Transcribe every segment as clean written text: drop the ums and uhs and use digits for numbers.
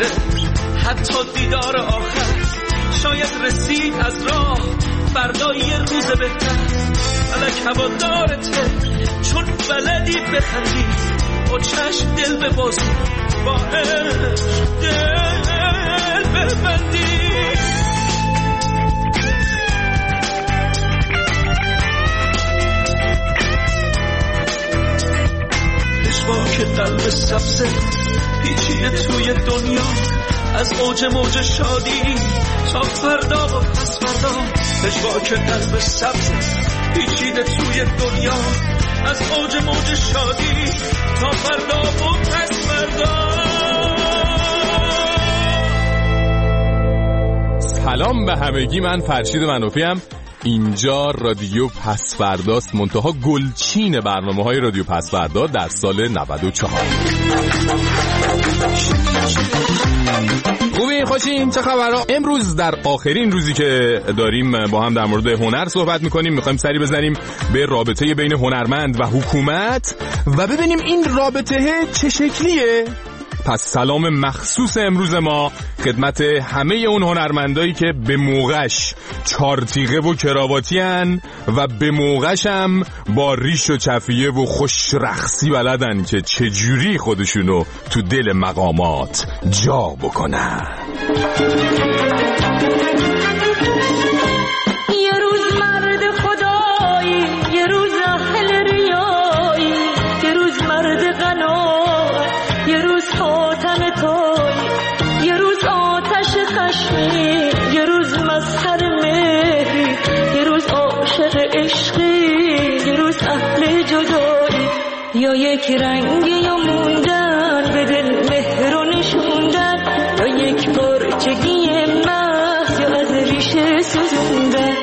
میره، حتی دیدار آخر شاید رسید از راه، فردا یه روز بهتر. فلک هوادارته چون بلدی بخندی، با چشم دل به بازی، با عشق دل ببندی. که قلب سبزه پیچیده توی دنیا، از اوج موج شادی تا فردا و پس فردا. پژواک قلب سبزه پیچیده توی دنیا، از اوج موج شادی تا فردا و پس فردا. سلام به همگی، من فرشید منوفی‌ام. اینجا رادیو پس‌فرداست، منتها گلچین برنامه‌های رادیو پس‌فردا در سال 94. خوبین؟ خوشین؟ چه خبرها؟ امروز در آخرین روزی که داریم با هم در مورد هنر صحبت می‌کنیم، می‌خوایم سری بزنیم به رابطه بین هنرمند و حکومت و ببینیم این رابطه چه شکلیه. پس سلام مخصوص امروز ما خدمت همه اون هنرمندایی که به موقعش چارتیقه و کراواتی هن و به موقعش هم با ریش و چفیه و خوش رقصی بلدن که چجوری خودشونو تو دل مقامات جا بکنن. یه روز مرد خدایی، یه روز اهل ریایی، یه روز مرد قناعت، یه روز خاتم توی، یه روز آتش خشمی، یه روز مسخر مهری، یه روز عاشق عشقی، یه روز اهل جدایی. یا یک رنگی یا موندن به دل مهر و نشوندن، یا یک پرچگی محض یا از ریشه سوزوندن.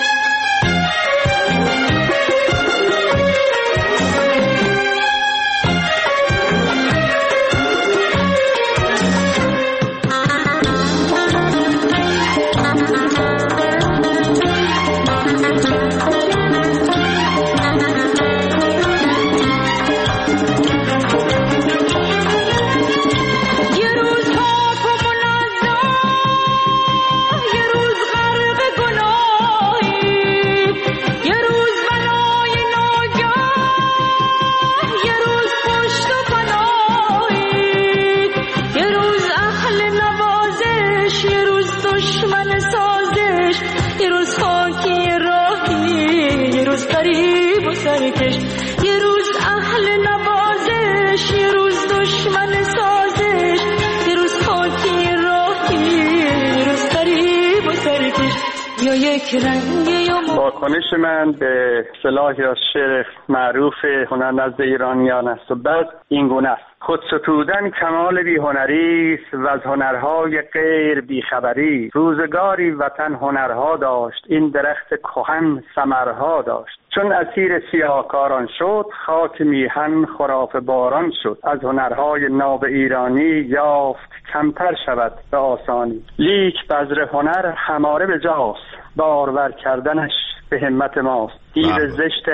یه روز اهل نوازش، یه روز دشمن سازش، یه روز خاکی راهی، یه روز قریب و سرکش، یا یک رنگی یا واکنش من به اصطلاح یا شعر معروف هنر نزد ایرانیان است و بعد این گونه است: خود ستودن کمال بی‌هنری است و از هنرهای غیر بیخبری. روزگاری وطن هنرها داشت، این درخت کهن ثمرها داشت. چون اسیر سیاهکاران شد، خاک میهن خرافه باران شد. از هنرهای ناب ایرانی یافت کمتر شود به آسانی. لیک بذر هنر هماره به جاست، بارور کردنش به همت ماست. دیو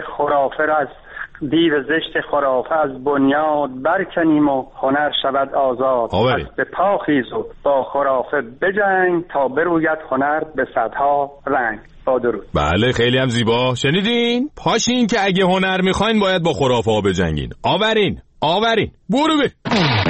زشت خرافه از بنیاد برکنیم و هنر شود آزاد. به پا خیز و با خرافه بجنگ، تا بروید هنر به صدها رنگ. با درود. بله خیلی هم زیبا. شنیدین؟ پاشین که اگه هنر میخواین باید با خرافه ها بجنگین. آورین برو به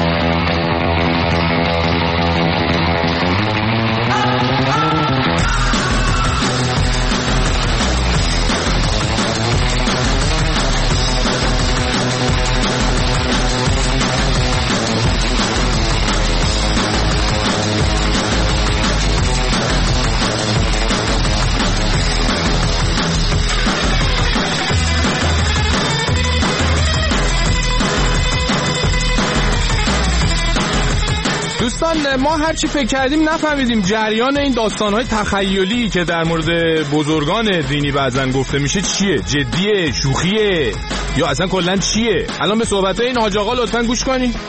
دوستان. ما هرچی فکر کردیم نفهمیدیم جریان این داستان‌های تخیلی که در مورد بزرگان دینی بعضن گفته میشه چیه؟ جدیه؟ شوخیه؟ یا اصلا کلاً چیه؟ الان به صحبت‌های این حاج آقا لطفاً گوش کنین.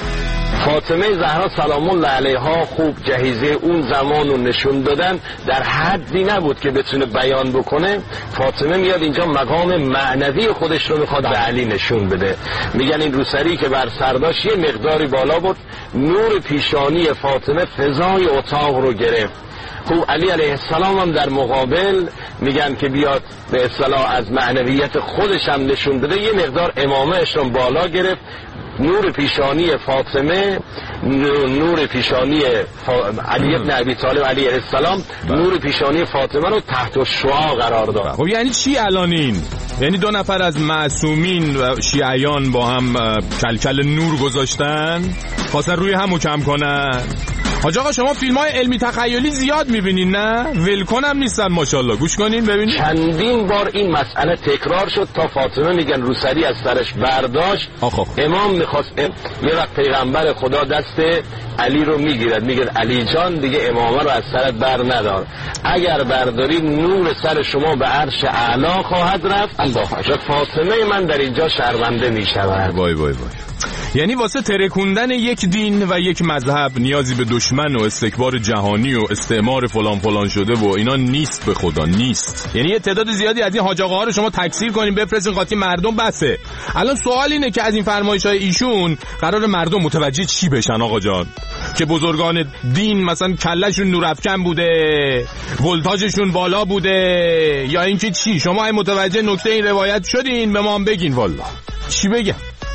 فاطمه زهرا سلام الله علیها خوب جهیزه اون زمان رو نشون دادن، در حدی نبود که بتونه بیان بکنه. فاطمه میاد اینجا مقام معنوی خودش رو میخواد به علی نشون بده. میگن این روسری که بر سرداش یه مقداری بالا بود، نور پیشانی فاطمه فضای اتاق رو گرفت. خوب علی علیه السلام هم در مقابل میگن که بیاد به اصطلاح از معنویت خودش هم نشون بده، یه مقدار امامهش رو بالا گرفت. نور پیشانی فاطمه، نور پیشانی علی بن ابی طالب علیه السلام، نور پیشانی فاطمه رو تحت الشعاع قرار داد. خب یعنی چی الان این؟ یعنی دو نفر از معصومین و شیعیان با هم کلکل نور گذاشتن، خواستن روی همو کم کنن. حاج آقا شما فیلم‌های علمی تخیلی زیاد می‌بینین نه؟ ولکن هم نیستن ماشاءالله. گوش کنین ببینین. چندین بار این مسئله تکرار شد تا فاطمه میگن روسری از سرش برداشت. امام می‌خواست یه وقت پیغمبر خدا دست علی رو میگیرد، میگه علی جان دیگه امامه رو از سرت بر ندار، اگر برداری نور سر شما به عرش اعلا خواهد رفت. الله. فاطمه من در اینجا شرمنده میشود. وای وای وای. یعنی واسه ترکوندن یک دین و یک مذهب نیازی به دشمن و استکبار جهانی و استعمار فلان فلان شده و اینا نیست، به خدا نیست. یعنی یه تعداد زیادی از این حاج آقاها رو شما تکثیر کنین بفرستین قاطی مردم بسه. الان سوال اینه که از این فرمایش‌های ایشون قرار مردم متوجه چی بشن آقا جان؟ که بزرگان دین مثلا کلهشون نورافکن بوده، ولتاژشون بالا بوده، یا اینکه چی؟ شما این متوجه نکته این روایت شدین؟ به ما هم بگین والله. چی بگم؟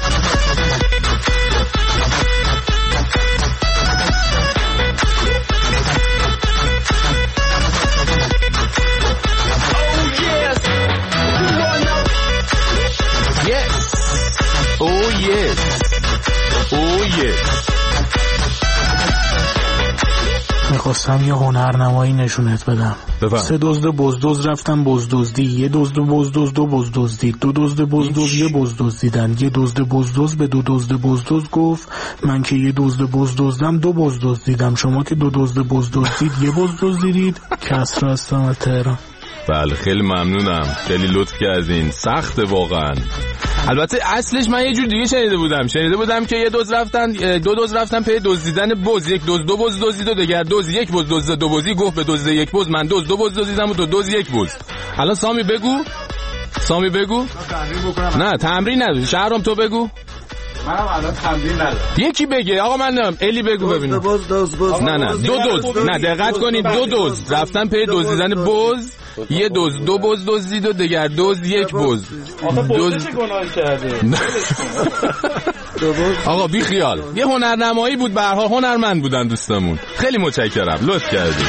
میخواستم یه هنرنمایی نشونت بدم. سه دزد بزدوز رفتن بزدوزدی، یه دزد بزدوز دو بزدوزدید، دو دزد بزدوز یه بزدوزدیدن، یه دزد بزدوز به دو دزد بزدوز گفت من که یه دزد بزدوزدم دو بزدوزدیدم، شما که دو دزد بزدوزدید یه بزدوزدیدید. کسرا هستم از تهران. بله خیلی ممنونم، خیلی لطف کردین. سخته واقعا. البته اصلش من یه جور دیگه شنیده بودم که یه دو دوز رفتن پی دزدیدن بز، یک دوز دو بز دزدید و دیگر دوز یک بز دزد دو بزی گفت به دزد یک بز من دوز دو بز دزدیدم و تو دوز یک بز. الان سامی بگو. نه تمرین نداری. شهرام تو بگو. منم الان تمرین ندارم. یکی بگه آقا من نمیدونم. الی بگو ببینم. نه دو دوز. نه دقت کنید، دو دوز رفتن پی دزدیدن بز، یه دوز دو بز دزدید و دیگر دوز یک بز. آقا بزش گناه کرده. آقا بی خیال. یه هنرنمایی بود، به هر حال هنرمند بودن دوستمون. خیلی متشکرم، لطف کردید.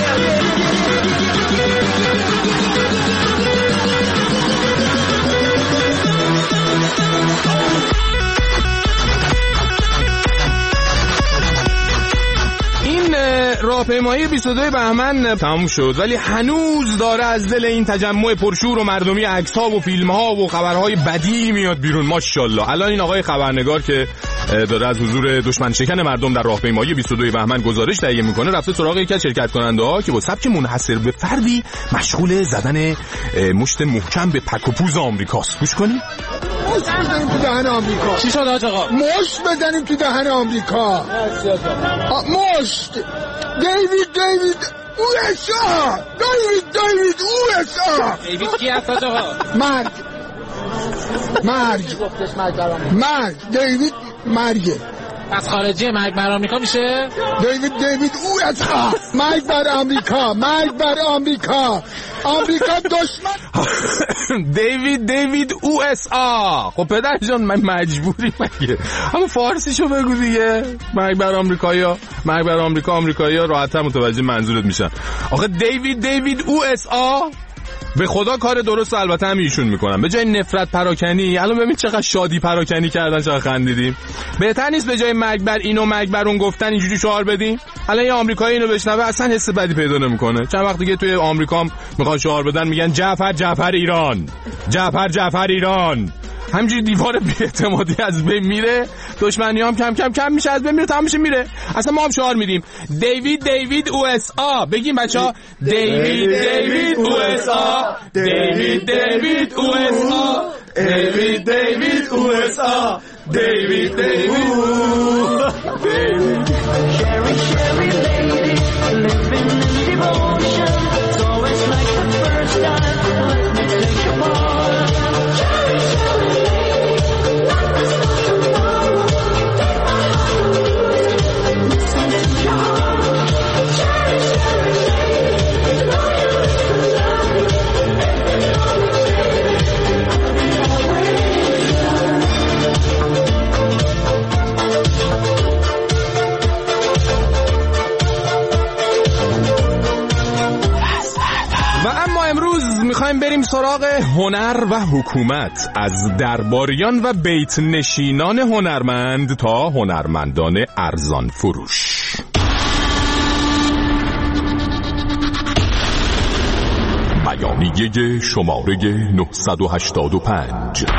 راهپیمایی 22 بهمن تموم شد، ولی هنوز داره از دل این تجمع پرشور و مردمی عکس‌ها و فیلم‌ها و خبرهای بدی میاد بیرون. ماشاءالله. الان این آقای خبرنگار که داره از حضور دشمن شکن مردم در راهپیمایی 22 بهمن گزارش تهیه میکنه، رفته سراغ یکی از شرکت کننده‌ها که با سبک منحصر به فردی مشغول زدن مشت محکم به پک و پوز آمریکاست. گوش کنید. مشت بزنیم تو دهن آمریکا. چی شد آقا؟ مشت بزنیم تو دهن آمریکا. مشت. دیوید USA. دیوید USA. دیوید کی هست آقا؟ مرگ. دیوید مرگه. از خارجی مرگ بر آمریکا میشه؟ دیوید USA. مرگ بر آمریکا. آمریکا دشمن. دیوید USA. خب پدر جان من مجبوری مگه همون فارسیشو بگو دیگه. مرگ بر آمریکایی‌ها راحت‌تر متوجه منظورت میشن. آخه دیوید USA به خدا کار درست البته هم ایشون میکنن. به جای نفرت پراکنی الان ببین چقدر شادی پراکنی کردن، چقدر خندیدیم. بهتر نیست به جای مرگ بر این و مرگ بر اون گفتن اینجوری شعار بدیم؟ الان یه آمریکایی اینو بشنوه اصلا حس بدی پیدا نمیکنه. چند وقت دیگه توی آمریکا میخوان شعار بدن، میگن جعفر ایران. همینجوری دیوار بی‌اعتمادی از بین میره، دشمنی هم کم میشه، از بین میره، تمام میشه میره. اصلا ما هم شعار میدیم دیوید USA. بگیم بچه‌ها دیوید USA. دیوید USA. Sherry, Sherry lady, living in devotion. So it's like the first time, let me take a part. Sherry, Sherry lady, life is not tomorrow. Take my heart, listen to your heart. Sherry, Sherry lady, know you used to love me. Baby, I'll be always yours. و اما امروز میخوایم بریم سراغ هنر و حکومت، از درباریان و بیت نشینان هنرمند تا هنرمندان ارزان فروش. بیانیه شماره 985.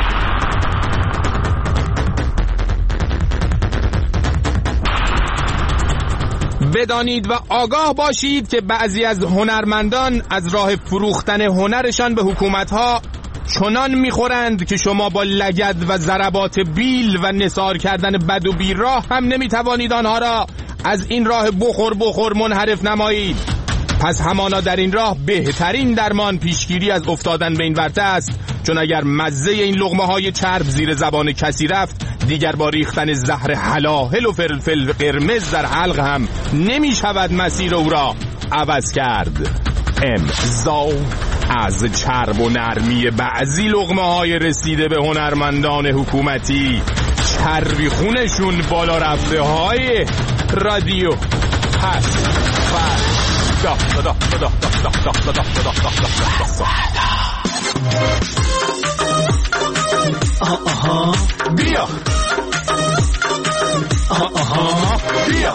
بدانید و آگاه باشید که بعضی از هنرمندان از راه فروختن هنرشان به حکومت‌ها چنان می‌خورند که شما با لگد و ضربات بیل و نثار کردن بد و بیراه هم نمی‌توانید آنها را از این راه بخور منحرف نمایید. پس همانا در این راه بهترین درمان پیشگیری از افتادن به این ورطه است، چون اگر مزه این لقمه‌های چرب زیر زبان کسی رفت، دیگر با ریختن زهر هلاهل و فلفل قرمز در حلق هم نمی شود مسیر او را عوض کرد. امضا از چرب و نرمی بعضی لقمه‌های رسیده به هنرمندان حکومتی، چربی خونشون بالا رفته های رادیو هست. بیا بیا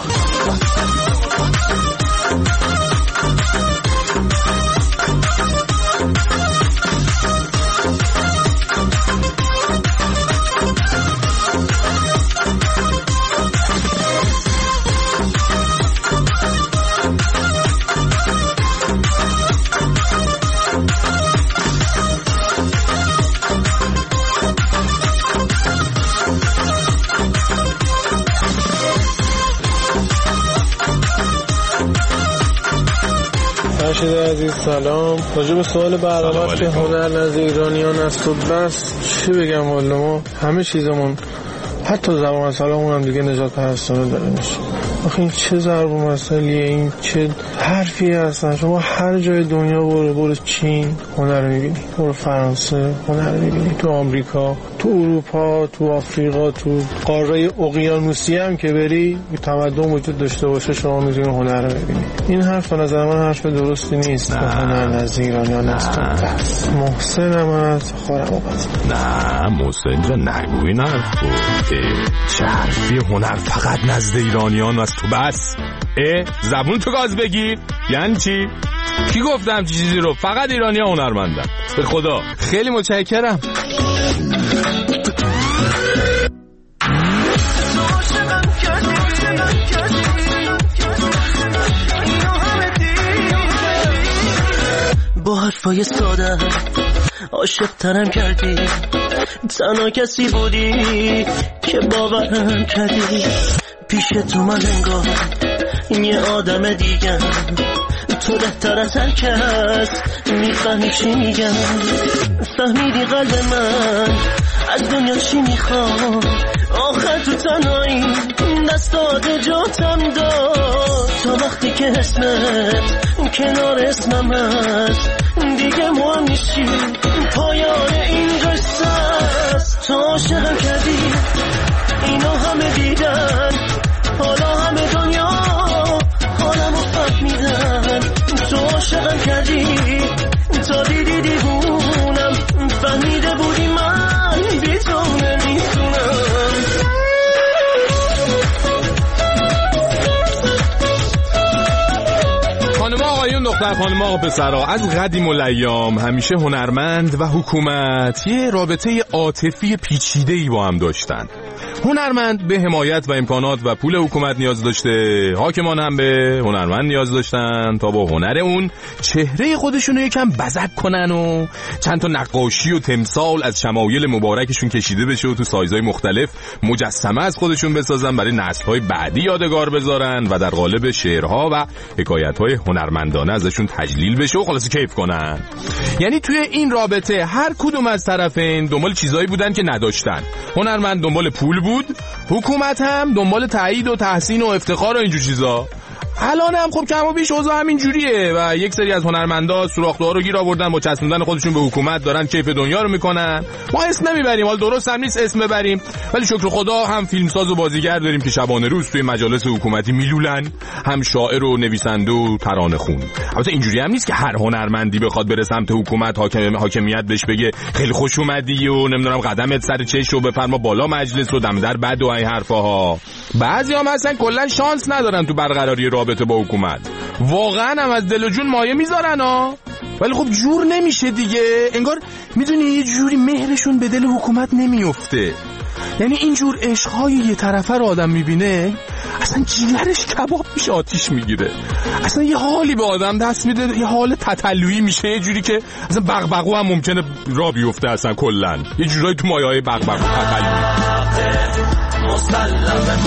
فرشید عزیز سلام. راجع به سوال برنامه که هنر نزد ایرانیان است و بس چی بگم، والا ما همه چیزمون حتی زبان سلامون هم دیگه نجات پرستانه داره میشه. آخه این چه ضرب و مثلیه، این چه حرفی هستن. شما هر جای دنیا برو چین هنر میبینی، برو فرانسه هنر میبینی، تو آمریکا، تو اروپا، تو آفریقا، تو قاره اقیانوسی هم که بری تمدن وجود داشته باشه شما میتونی هنر رو ببینی. این حرف به نظر من حرف درستی نیست که هنر نزد ایرانیان است. بس محسنم از خورم و بزن. نه محسن جان نگوی نرفو چه حرفی، هنر فقط نزد ایرانیان است تو بس. زبون تو گاز بگیر یعنی چی؟ کی گفتم چیزی رو؟ فقط ایرانی ها هنرمندن. به خدا خیلی متشکرم. با حرفای ساده عاشق ترم کردی، تنها کسی بودی که باورم کردی. پیش تو من انگار یه آدم دیگم، تو بهتر از هر کس میفهمی چی میگم. فهمیدی قلب من از دنیا چی میخواد، آخر تو تنهایی دستات جاتم داد. تا وقتی که اسمت کنار اسمم هست دیگه مهم نیستی، پایان این قصه است. تو عاشقم کردی اینو همه دیدن، حالا همه دنیا حالمو فهمیدن. تو عاشقم کردی تا دیدی دیوونم، فهمیده بودی من بی تو نمیتونم. خانم آقایون، دختر خانم آقا پسرها، از قدیم الایام همیشه هنرمند و حکومت یه رابطه عاطفی پیچیده‌ای با هم داشتن. هنرمند به حمایت و امکانات و پول حکومت نیاز داشته، حاکمان هم به هنرمند نیاز داشتن تا با هنر اون چهره خودشونو یکم بزک کنن و چند تا نقاشی و تمثال از شمایل مبارکشون کشیده بشه و تو سایزهای مختلف مجسمه از خودشون بسازن برای نسل‌های بعدی یادگار بذارن و در قالب شعرها و حکایت‌های هنرمندانه ازشون تجلیل بشه و خلاص کیف کنن. یعنی توی این رابطه هر کدوم از طرفین دنبال چیزایی بودن که نداشتن. هنرمند دنبال پول بود، حکومت هم دنبال تایید و تحسین و افتخار و اینجور چیزا. الان هم خب کم و بیش اوضاع همین جوریه و یک سری از هنرمندا سوراخ‌دار رو گیر آوردن با چسبوندن خودشون به حکومت دارن کیف دنیا رو میکنن. ما اسم نمیبریم، حال درست هم نیست اسم ببریم، ولی شکر خدا هم فیلمساز و بازیگر داریم که شبانه روز توی مجالس حکومتی میلولن، هم شاعر و نویسنده و ترانه خون. البته اینجوری هم نیست که هر هنرمندی بخواد بره سمت حکومت حاکمیت بهش بگه خیلی خوش اومدی و نمیدونم قدمت سر چش و بفرما بالا مجلس و دم در بد و این حرفاها. بعضیام اصلا کلا شانس ندارن تو برقراری رابطه با حکومت، واقعا هم از دل و جون مایه میذارن ولی خب جور نمیشه دیگه. انگار میدونی یه جوری مهرشون به دل حکومت نمیفته. یعنی اینجور عشقهای یه طرفه رو آدم میبینه اصلا جیگرش کباب میشه، آتیش میگیره، اصلا یه حالی به آدم دست میده، یه حال تتلویی میشه، یه جوری که اصلا بغبغو هم ممکنه را بیفته، اصلا کلن یه جورایی تو مایه‌های بغبغو تتلویی. مسلم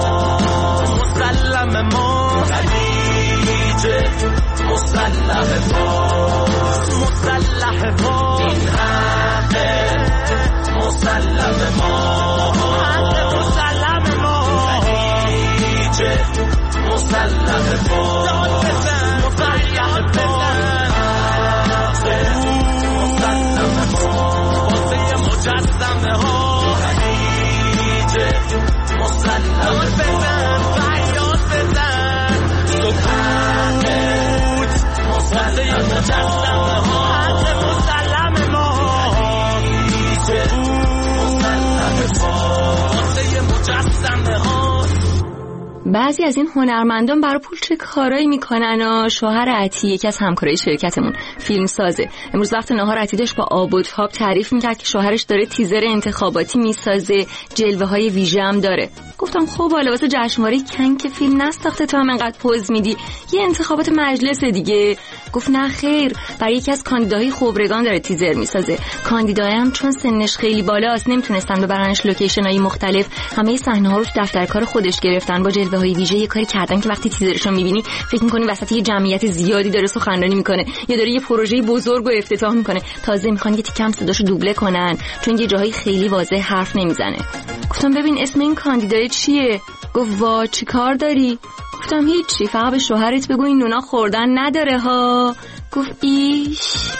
ما خدیجه، مسلم ما این حقه، مسلم ما خدیجه، مسلم ما مجسمه ها خدیجه، مسلم بزن فریاد بزن سکوت واسه مجسمه ها مسلم ما خدیجه، مسلم واسه مجسمه ها. بعضی از این هنرمندان برای پول چه کارایی میکنن. شوهر عطی یکی از همکارای شرکتمون فیلم سازه، امروز وقت نهار عطی داشت با آب و تاب تعریف میکرد که شوهرش داره تیزر انتخاباتی میسازه، جلوه های ویژه هم داره. گفتم خب حالا واسه جشنواره کن که فیلم نساخته تو هم انقدر پوز میدی، یه انتخابات مجلس دیگه. گفت نه خیر، برای یکی از کاندیداهای خبرگان داره تیزر میسازه. کاندیدای هم چون سنش خیلی بالاست نمیتونستن ببرنش لوکیشن‌های مختلف، همه صحنه‌ها رو تو دفتر کار خودش گرفتن، با جلوه‌های ویژه یه کاری کردن که وقتی تیزرش رو می‌بینی فکر می‌کنی وسط یه جمعیت زیادی داره سخنرانی می‌کنه یا داره یه پروژه بزرگ رو افتتاح می‌کنه. تازه می‌خوان یه تیکم صداشو دوبله کنن چون یه جاهای خیلی واضح حرف نمیزنه. گفتم ببین اسم این کاندیدای چیه؟ گفت وا چی کار داری؟ گفتم هیچی، فقط به شوهرت بگو این نونا خوردن نداره ها. گفت ایش.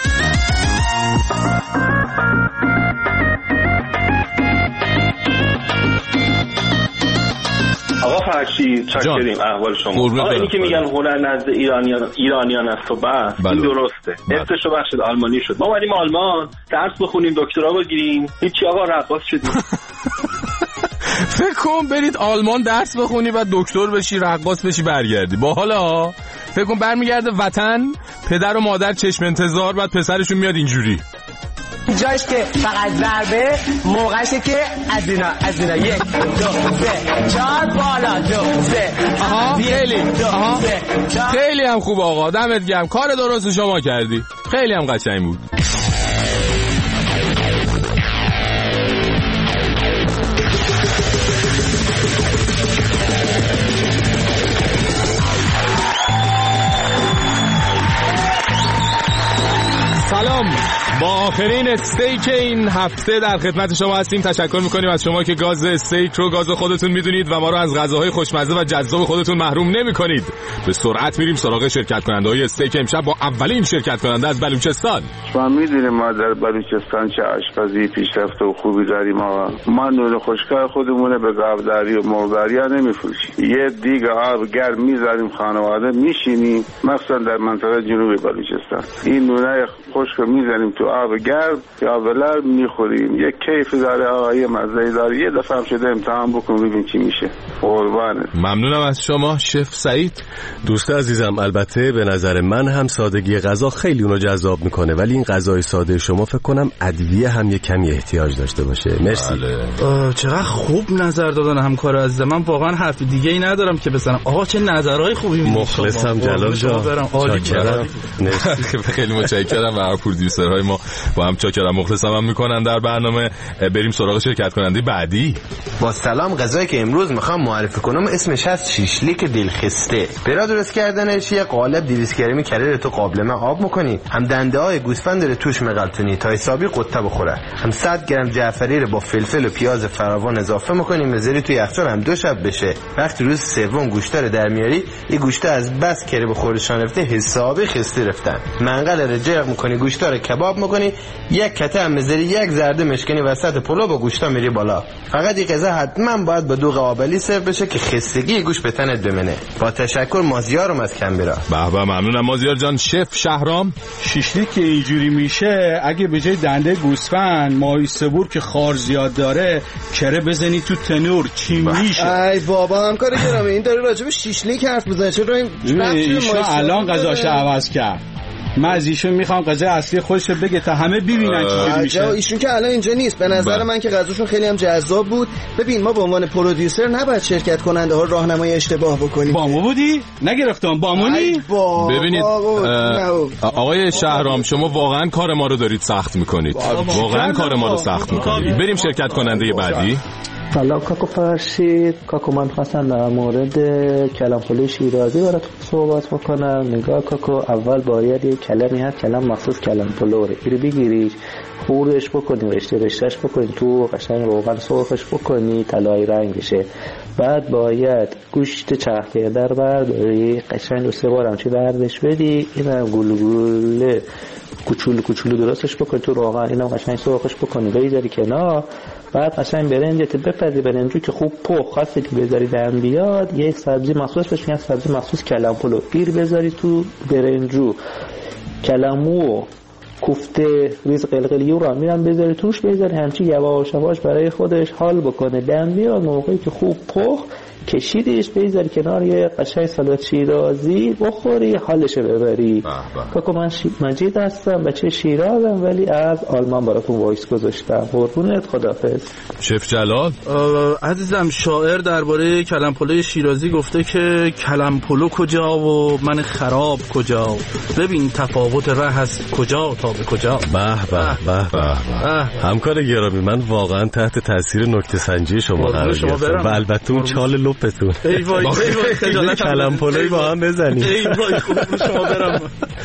آقا فرشی چاکریم احوال شما. آقا اینی که میگن هنر نزد ایرانیان است و بس این درسته. افتشو بخشید آلمانی شد. ما اومدیم آلمان درس بخونیم دکترا بگیریم، هیچی آقا رقاص شدیم. فکر کن برید آلمان درس بخونی و دکتر بشی رقاص بشی برگردی. با حالا فکر کن برمیگرده وطن، پدر و مادر چشم انتظار، بعد پسرشون میاد اینجوری جایش که فقط ضربه موقعشه که از اینا 1 2 3 4 بالا 2 3. آها خیلی هم خوب آقا، دمت گرم، کار درست شما کردی، خیلی هم قشنگ بود. سلام، با آخرین استیک این هفته در خدمت شما هستیم. تشکر میکنیم از شما که گاز استیک رو گاز خودتون میدونید و ما رو از غذاهای خوشمزه و جذاب خودتون محروم نمیکنید. به سرعت میریم سراغ شرکت کننده های استیک امشب با اولین شرکت کننده از بلوچستان. شما میدونیم ما در بلوچستان چه آشپزی پیشرفته و خوبی داریم آقا. ما نون خشکای خودمونه به گاوداری و مرغداری ها نمیفروشیم. یه دیگ آب گرم میذاریم خانواده میشینیم، مثلا در منطقه جنوب بلوچستان این نونه خشک میذاریم تو آب گرد یا ولر میخوریم. یه کیفی داره آقای مزه‌ای داره. یه دفعه هم شده امتحان بکن ببین چی میشه. قربانت. ممنونم از شما شف سعید. دوست عزیزم، البته به نظر من هم سادگی غذا خیلی اونو جذاب میکنه، ولی این غذای ساده شما فکر کنم ادویه هم یه کمی احتیاج داشته باشه. مرسی. چقدر خوب نظر دادن همکار عزیز من. واقعا حرف دیگه ای ندارم که بزنم. آقا چه نظرهای خوبی میدید. مخلصم جلال جان. چاکرم. خیلی متشکرم. و پرودیوسرهای ما با هم چاکرم مخلصم هم میکنن در برنامه. بریم سراغ شرکت کننده بعدی. با سلام، غذایی که امروز میخوام معرفی کنم اسمش هست شیشلیک دلخسته. برای درست کردنش یه قالب 200 گرمی کره تو قابلمه آب میکنی، هم دنده های گوسفند رو توش مغلطونی تا حسابی قطه بخوره، هم 100 گرم جعفری رو با فلفل و پیاز فراوان اضافه میکنی، میذاری توی یخچال هم 2 شب بشه. وقتی روز سوم گوشت رو در میاری، این گوشت از بس کره به خورشان رفته حسابی خسته رفتن. منقل رو جرق میکنی، گوشت رو کباب میکنی، یک کته هم میذاری، یک زرده مشکنی وسط پلو با گوشتا میری بالا. فقط این غذا حتما باید با دوغ آبلی سرو بشه که خستگی گوشت به تنت بمنه. با تشکر، مازیارم از کمبرا. به به، ممنونم مازیار جان. شف شهرام. شیشلیک که اینجوری میشه اگه به جای دنده گوسفند ماهی سبور که خار زیاد داره کره بزنی تو تنور چی میشه؟ ای بابا همکار گرامی، این داره راجع به شیشلیک حرف میزنه. چرا این الان غذاش عوض کرد؟ من از ایشون میخوام غذای اصلی خودش رو بگه تا همه ببینن چجوری میشه. ایشون که الان اینجا نیست. به نظر من که غذاشون خیلی هم جذاب بود. ببین ما به عنوان پرودیوسر نباید شرکت کننده ها راهنمای اشتباه بکنیم. بامو بودی؟ نگرفتم بامونی؟ ببینید آقای شهرام، شما واقعا کار ما رو دارید سخت میکنید. واقعا کار ما رو سخت میکنید. بریم شرکت کننده بعدی. سلام کاکو فرشید. کاکو من خواستم در مورد کلم‌پلوی شیرازی برات صحبت بکنم. نگاه کاکو، اول باید یه کلمی هست، کلم مخصوص کلم‌پلو رو بگیری، خوردش بکنی، رشته‌اش بکنی تو، قشنگ روغن سرخش بکنی طلایی رنگ بشه. بعد باید گوشت چرخه در برداری، قشنگ 2-3 بار همچی بردش بدی، اینم گلوله کوچولو درستش بکنی تو روغن، اینم قشنگ سرخش بکنی بذاری کنار. بعد قشنگ برنجت بپزی، برنجو که خوب پخت خواستی که بذاری دم بیاد، یه سبزی مخصوص بهش میگن سبزی مخصوص کلم‌پلو، گیر بذاری تو برنجو، کلمو کوفته ریز قلقلی رو میرم بذاری توش، بذاری همچی یواش یواش برای خودش حال بکنه دم بیاد. موقعی که خوب پخت کشیدیش بذاری کنار، یه قشنگ سالاد شیرازی بخوری، حالش ببری. کاکو من مجید هستم، بچه شیرازم ولی از آلمان براتون وایس گذاشتم. قربونت، خدافظ. شف جلال. عزیزم، شاعر درباره کلم‌پلوی شیرازی گفته که کلم‌پلو کجا و من خراب کجا، ببین تفاوت ره از کجا تا به کجا. به به به. همکار گرامی، من واقعا تحت تاثیر نکته سنجی شما قرار گرفتم و البته اون چال لپتون. ای وای خجالت، کلم‌پلوی با هم بزنیم. ای وای خوب شما برم.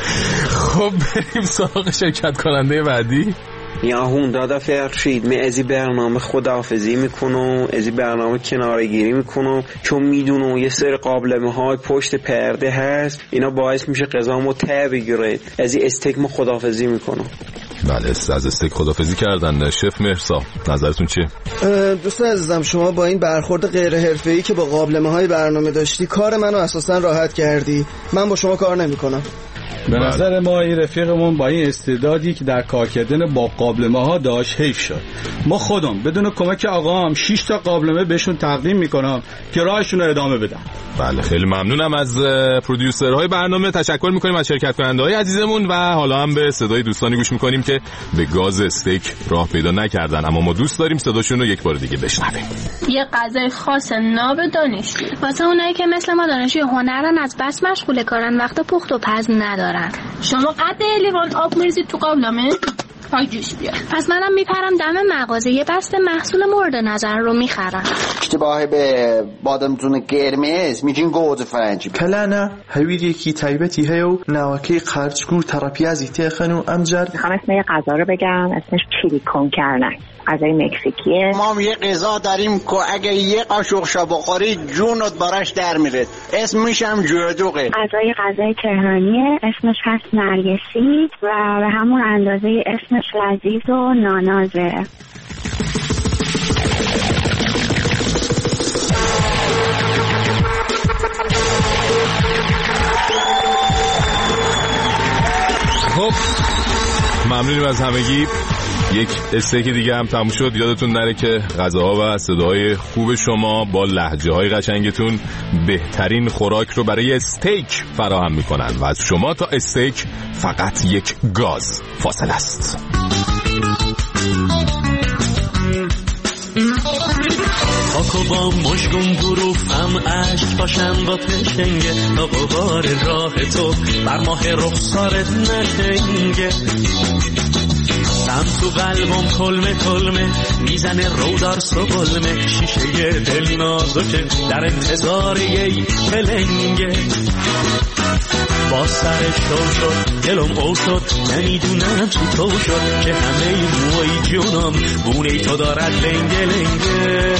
خب بریم سراغ شرکت کننده بعدی. یا هوندا فرشید. من از این برنامه خداحافظی میکنم، از این برنامه کناره گیری میکنم، چون میدونم یه سری قابلمه های پشت پرده هست، اینا باعث میشه غذامو ته بگیره. از این استیک ما خداحافظی میکنم. بله، از استیک خداحافظی کردن. شف مهرسا، نظرتون چیه؟ دوست عزیزم، شما با این برخورد غیر حرفه‌ای که با قابلمه های برنامه داشتی کار منو اساسا راحت کردی. من با شما کار نمیکنم. به نظر ما این رفیقمون با این استعدادی که در کار کردن با قابلمه ها داشت حیف شد. ما خودم بدون کمک آقام 6 تا قابلمه بهشون تقدیم میکنم که راهشون رو ادامه بدن. بله، خیلی ممنونم از پرودیوسرهای برنامه. تشکر میکنیم از شرکت کننده‌های عزیزمون و حالا هم به صدای دوستانی گوش میکنیم که به گاز استیک راه پیدا نکردن، اما ما دوست داریم صداشون رو یک بار دیگه بشنویم. یه غذای خاص ناب دانشجو واسه اونایی که مثل ما دانشجوی هنرن، از بس مشغول کارن، وقت پخت و پز ندارن. شما قد لیوان آب میریزید تو قابلمه تا جوش بیاد. پس منم میپرم دم مغازه، یه بسته محصول مورد نظر رو میخرم. اشتباه به بادمجون قرمز میگین گوز فرنجی. کلانه هویری یکی تایبتی هیو نواکی قرچگو تراپیازی تیخنو امجر. میخوام اسم یه غذا رو بگم، اسمش چیلی کن کرنک، غذای مکزیکیه. ما یه غذا داریم که اگه یه قاشق شو بخوری جونت براش در میره، اسمش هم جودوقه. غذای تهرانیه، اسمش هست نرگسی و به همون اندازه اسمش لذیذ و نانازه. خب ممنونیم از همگی. یک استیک دیگه هم تموم شد. یادتون نره که غذاها و صداهای خوب شما با لهجه‌های قشنگتون بهترین خوراک رو برای استیک فراهم میکنن و از شما تا استیک فقط یک گاز فاصله است. خاکو با مشگون گروفم عشق باشم با پشنگه تا غبار راه تو بر ماه رخسارت نشنگه. سم تو قلبم کلمه کلمه میزنه رودار سبلمه. شیشه دل نازکه در انتظار یه پلنگه. با سر شو شد دلم او شد نمیدونم چی تو شد که همه موی جونم بونه تو دارد لنگه لنگه.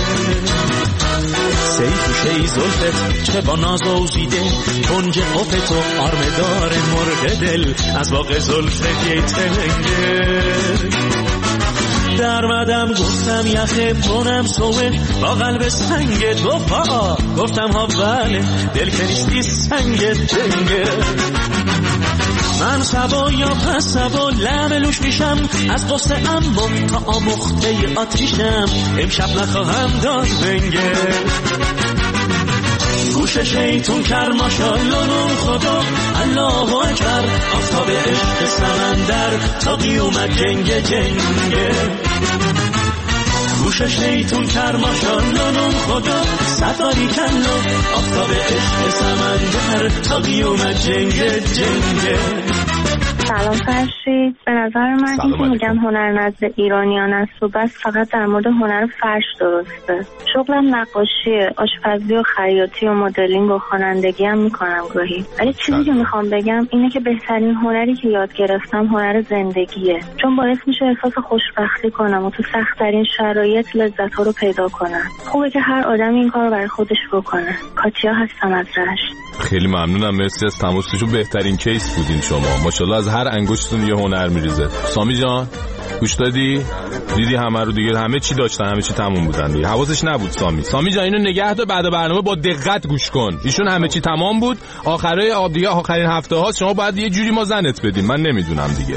سیفوشه زلفت چه با ناز اوزیده کنج قف تو آرمدار مرغ دل از واقع زلفت یه تلنگه. در مدم گفتم یخه پونم سوه با قلب سنگت گفت گفتم ها بله دل که نیستی سنگت دنگه. من سبا یا پس سبا لملوش میشم از قصه اما تا آمخته آتیشم امشب نخواهم داد بنگه. گوش شیطون کر ماشالله نون خدا الله اکبر آفتاب عشق سمندر تا قیومت جنگه جنگه. گوش شیطون کر ماشالله نون خدا سفاری کلو آفتاب عشق سمندر تا قیومت جنگه جنگه. سلام فرشید. به نظر من این که میگم هنر نزد ایرانیان است و بس فقط در مورد هنر فرش درسته. شغلم نقاشیه، آشپزی و خیاطی و مدلینگ و خوانندگی هم میکنم گاهی. ولی چیزی که میخوام بگم اینه که بهترین هنری که یاد گرفتم هنر زندگیه، چون باعث میشه احساس خوشبختی کنم و تو سخت‌ترین شرایط لذت‌ها رو پیدا کنم. خوبه که هر آدمی این کارو برای خودش بکنه. کاتیا هستم از رشت. خیلی ممنونم، مرسی از تماسشون. بهترین کیس بودین شما، ماشاءالله از هر انگشتتون یه هنر میریزه. سامی جان گوش دادی؟ دیدی همه رو دیگه، همه چی داشتن، همه چی تموم بودن دیگه. حواسش نبود سامی جان اینو نگه دار، بعد برنامه با دقت گوش کن. ایشون همه چی تمام بود، آخرین هفته ها شما باید یه جوری ما زنت بدین، من نمیدونم دیگه.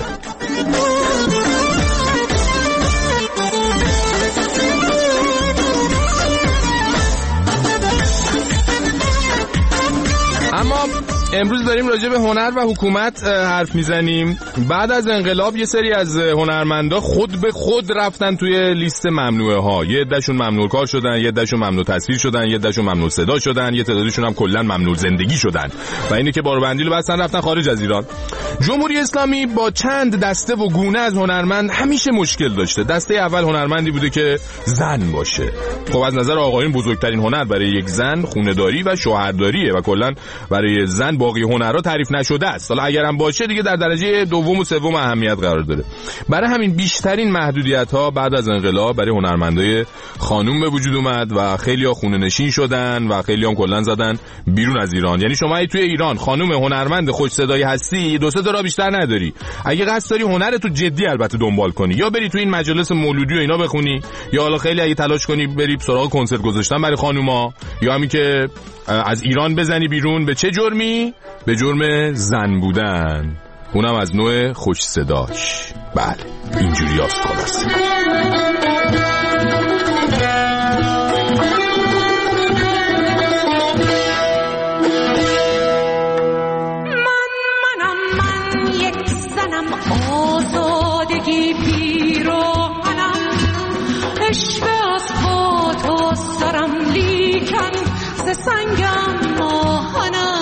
اما امروز داریم راجع به هنر و حکومت حرف میزنیم. بعد از انقلاب یه سری از هنرمندا خود به خود رفتن توی لیست ممنوعه ها. یه عدهشون ممنوع کار شدن، یه عدهشون ممنوع تصویر شدن، یه عدهشون ممنوع صدا شدن، یه تعدادشون هم کلا ممنوع زندگی شدن و اینه که باربندی رو بستن رفتن خارج از ایران. جمهوری اسلامی با چند دسته و گونه از هنرمند همیشه مشکل داشته. دسته اول هنرمندی بوده که زن باشه. خب از نظر آقایون بزرگترین هنر برای یک زن خونه‌داری و شوهرداریه و کلا برای زن باقی هنرها تعریف نشده است. حالا اگرم باشه دیگه در درجه دوم و سوم اهمیت قرار داره. برای همین بیشترین محدودیت‌ها بعد از انقلاب برای هنرمندای خانوم به وجود اومد و خیلی‌ها خونه نشین شدن و خیلی‌ها هم کلا زدن بیرون از ایران. یعنی شما توی ایران خانوم هنرمند خوش صدایی هستی، دو سه تا راه بیشتر نداری. اگه قصد داری هنرتو جدی البته دنبال کنی، یا بری تو این مجالس مولودی و اینا بخونی، یا حالا خیلی اگه تلاش کنی بری سراغ کنسرت گذاشتن برای خانوما، یا همین که از ایران بزنی بیرون. به چه جرمی؟ به جرم زن بودن، اونم از نوع خوش صداش. بله اینجوری هست خلاص. من یک زنم آزادگی پیراهنم، عشق از پات و سرم لیکن ز سنگم ماهنم.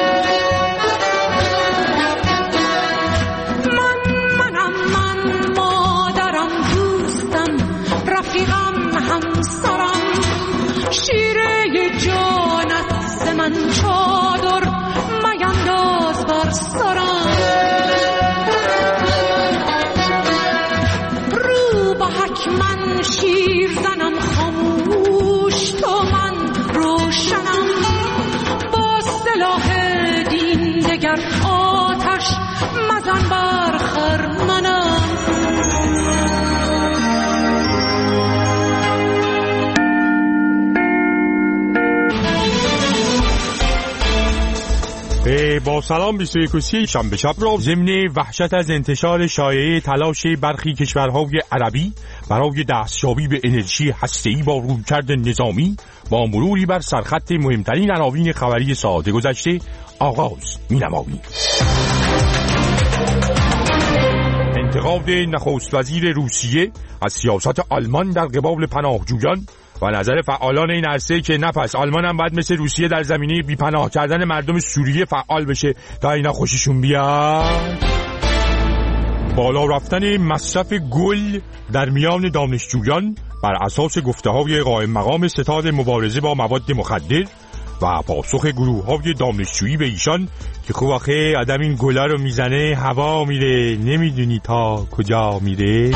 من مادرم، دوستم، رفیقم، همسرم، شیره جانت ز من چادر مینداز بر سرم. رو به حک من شیر زنم خاموش، تو من روشنم، با سلاح دین دگر آتش مزن بر خرمنم. با سلام 21 شنبه شب را ضمن وحشت از انتشار شایعه تلاش برخی کشورهای عربی برای دستیابی به انرژی هسته‌ای با رویکرد نظامی با مروری بر سرخط مهمترین عناوین خبری ساعات گذشته آغاز می‌نماییم. انتقاد نخست وزیر روسیه از سیاست آلمان در قبال پناهجویان و نظر فعالان این عرصه که نپس آلمان هم باید مثل روسیه در زمینه بیپناه کردن مردم سوریه فعال بشه تا اینا خوششون بیاد. بالا رفتن مصرف گل در میان دانشجویان بر اساس گفته‌های قائم مقام ستاد مبارزه با مواد مخدر و پاسخ گروه‌های دانشجویی به ایشان که خب آخه آدم این گلا رو میزنه هوا میره نمیدونی تا کجا میره.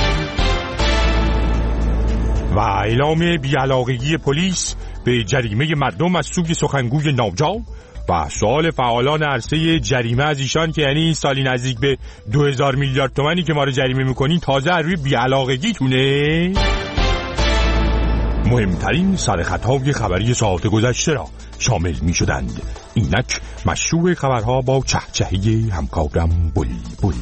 و اعلام بی‌علاقگی پلیس به جریمه مردم از سوی سخنگوی ناجا و سوال فعالان عرصه جریمه از ایشان که یعنی سالی نزدیک به 2000 میلیارد تومانی که ما رو جریمه میکنین تازه روی بی‌علاقگیتونه. مهمترین سرخطهای خبری ساعت گذشته را شامل می شدند. اینک مشروع خبرها با چهچهی همکارم بلبل.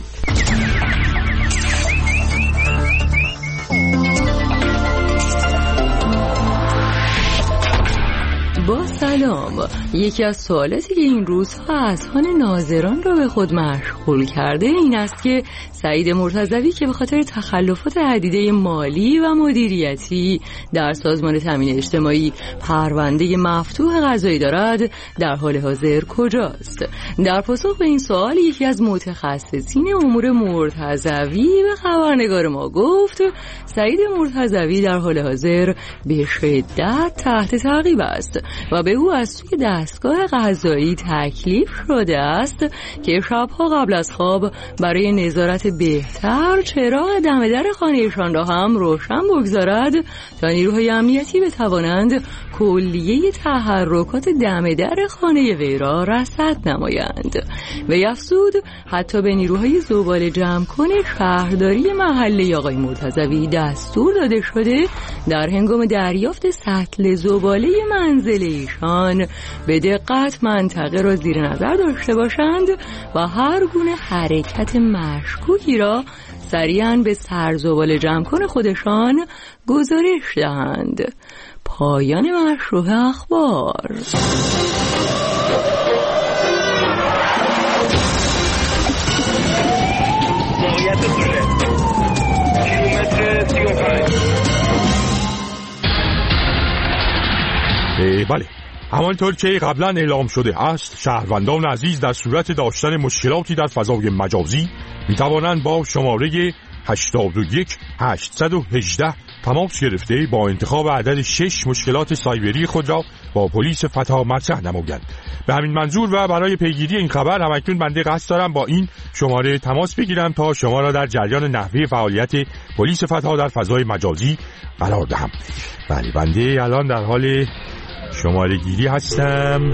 با سلام. یکی از سوالاتی که این روزها اذهان ناظران را به خود مشغول کرده این است که سعید مرتضوی که به خاطر تخلفات عدیده مالی و مدیریتی در سازمان تامین اجتماعی پرونده مفتوح قضایی دارد در حال حاضر کجاست؟ در پاسخ به این سوال یکی از متخصصین امور مرتضوی به خبرنگار ما گفت سعید مرتضوی در حال حاضر به شدت تحت تعقیب است و به او از سوی دستگاه قضایی تکلیف شده است که شبها قبل از خواب برای نظارت بهتر چراغ دم در خانهشان را هم روشن بگذارد تا نیروهای امنیتی بتوانند کلیه تحرکات دم در خانه وی را رصد نمایند. و افزود حتی به نیروهای زباله جمع کن شهرداری محله آقای مرتضوی دستور داده شده در هنگام دریافت سطل زباله منزل ایشان به دقت منطقه را زیر نظر داشته باشند و هر گونه حرکت مشکوکی را سریعاً به سرزباله جمع کن خودشان گزارش دهند. پایان مشروع اخبار. بله، همانطور که قبلا اعلام شده است شهروندان عزیز در صورت داشتن مشکلاتی در فضای مجازی می توانند با شماره 81818 تماس گرفته با انتخاب عدد 6 مشکلات سایبری خود را با پلیس فتا مطرح نمایند. به همین منظور و برای پیگیری این خبر همکنون بنده قصد دارم با این شماره تماس بگیرم تا شما را در جریان نحوه فعالیت پلیس فتا در فضای مجازی قرار دهم. بله، بنده الان در حال شماره گیری هستم.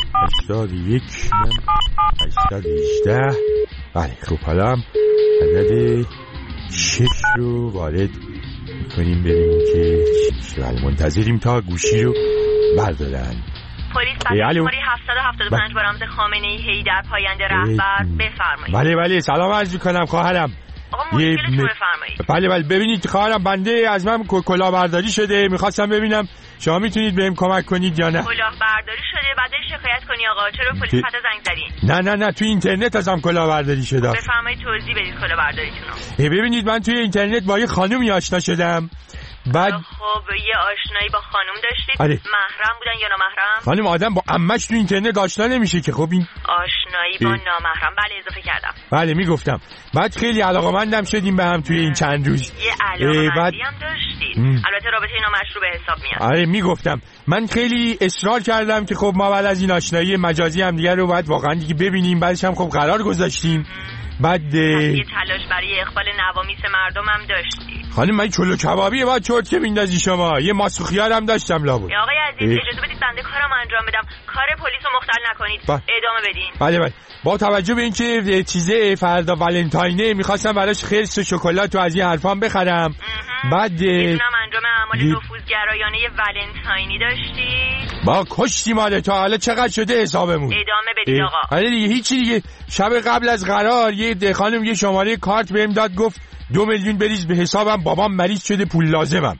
818. بله، خب حالا عدد 6 رو وارد میکنیم ببینیم که بله، منتظریم تا گوشی رو بردارن. پلیس شماره 775 با رمز خامنه‌ای حیدر پاینده رهبر بفرمایید. بله سلام عرض میکنم خواهرم. آقا مشکلتون بفرمایید. بله ببینید خواهرم بنده از من کلاهبرداری شده، میخواستم ببینم شما میتونید بهم کمک کنید یا نه. کلاهبرداری شده بعدش شکایت کنی آقا. چرا پلیس فتا زنگ زدین؟ نه تو اینترنت ازم کلاهبرداری شده. بفرمایید توضیح بدید کلاهبرداریتون رو. ببینید من توی اینترنت با یه خانومی آشنا شدم. بعد خب یه آشنایی با خانم داشتید؟ آره. محرم بودن یا نامحرم؟ خانم آدم با عمش تو اینترنت آشنا نمیشه که. خب این آشنایی با نامحرم. بله اضافه کردم. بله میگفتم. بعد خیلی علاقه‌مندم شدیم به هم توی این چند روز. یه علاقه‌مندی هم داشتید. البته رابطه نامشروع به حساب میاد. آره میگفتم. من خیلی اصرار کردم که خب ما بعد از این آشنایی مجازی هم دیگه رو باید واقعا دیگه ببینیم. بعدش هم خب قرار گذاشتیم. بعد یه تلاش برای اقبال نوامیس مردم هم داشتی. خانم من چلو کبابیه بعد چرت که میندازی شما. یه ماسخ خیار هم داشتم لابد. آقای عزیز اجازه بدید بنده کارم انجام بدم. کار پلیس رو مختل نکنید. ادامه بدین. بله با توجه به اینکه چیزه فردا ولنتاینه میخواستم براش خرس و شکلات و از این حرفام بخرم. بعد میتونم انجام انجام اعمال نفوذگرایانه ولنتاینی داشتی؟ با کشتی ماله تا حالا چقدر شده حسابمون؟ ادامه بدید آقا. آره دیگه هیچی دیگه. شب قبل از قرار یه خانم یه شماره کارت بهم داد، گفت 2 میلیون بریز به حسابم، بابام مریض شده پول لازمم.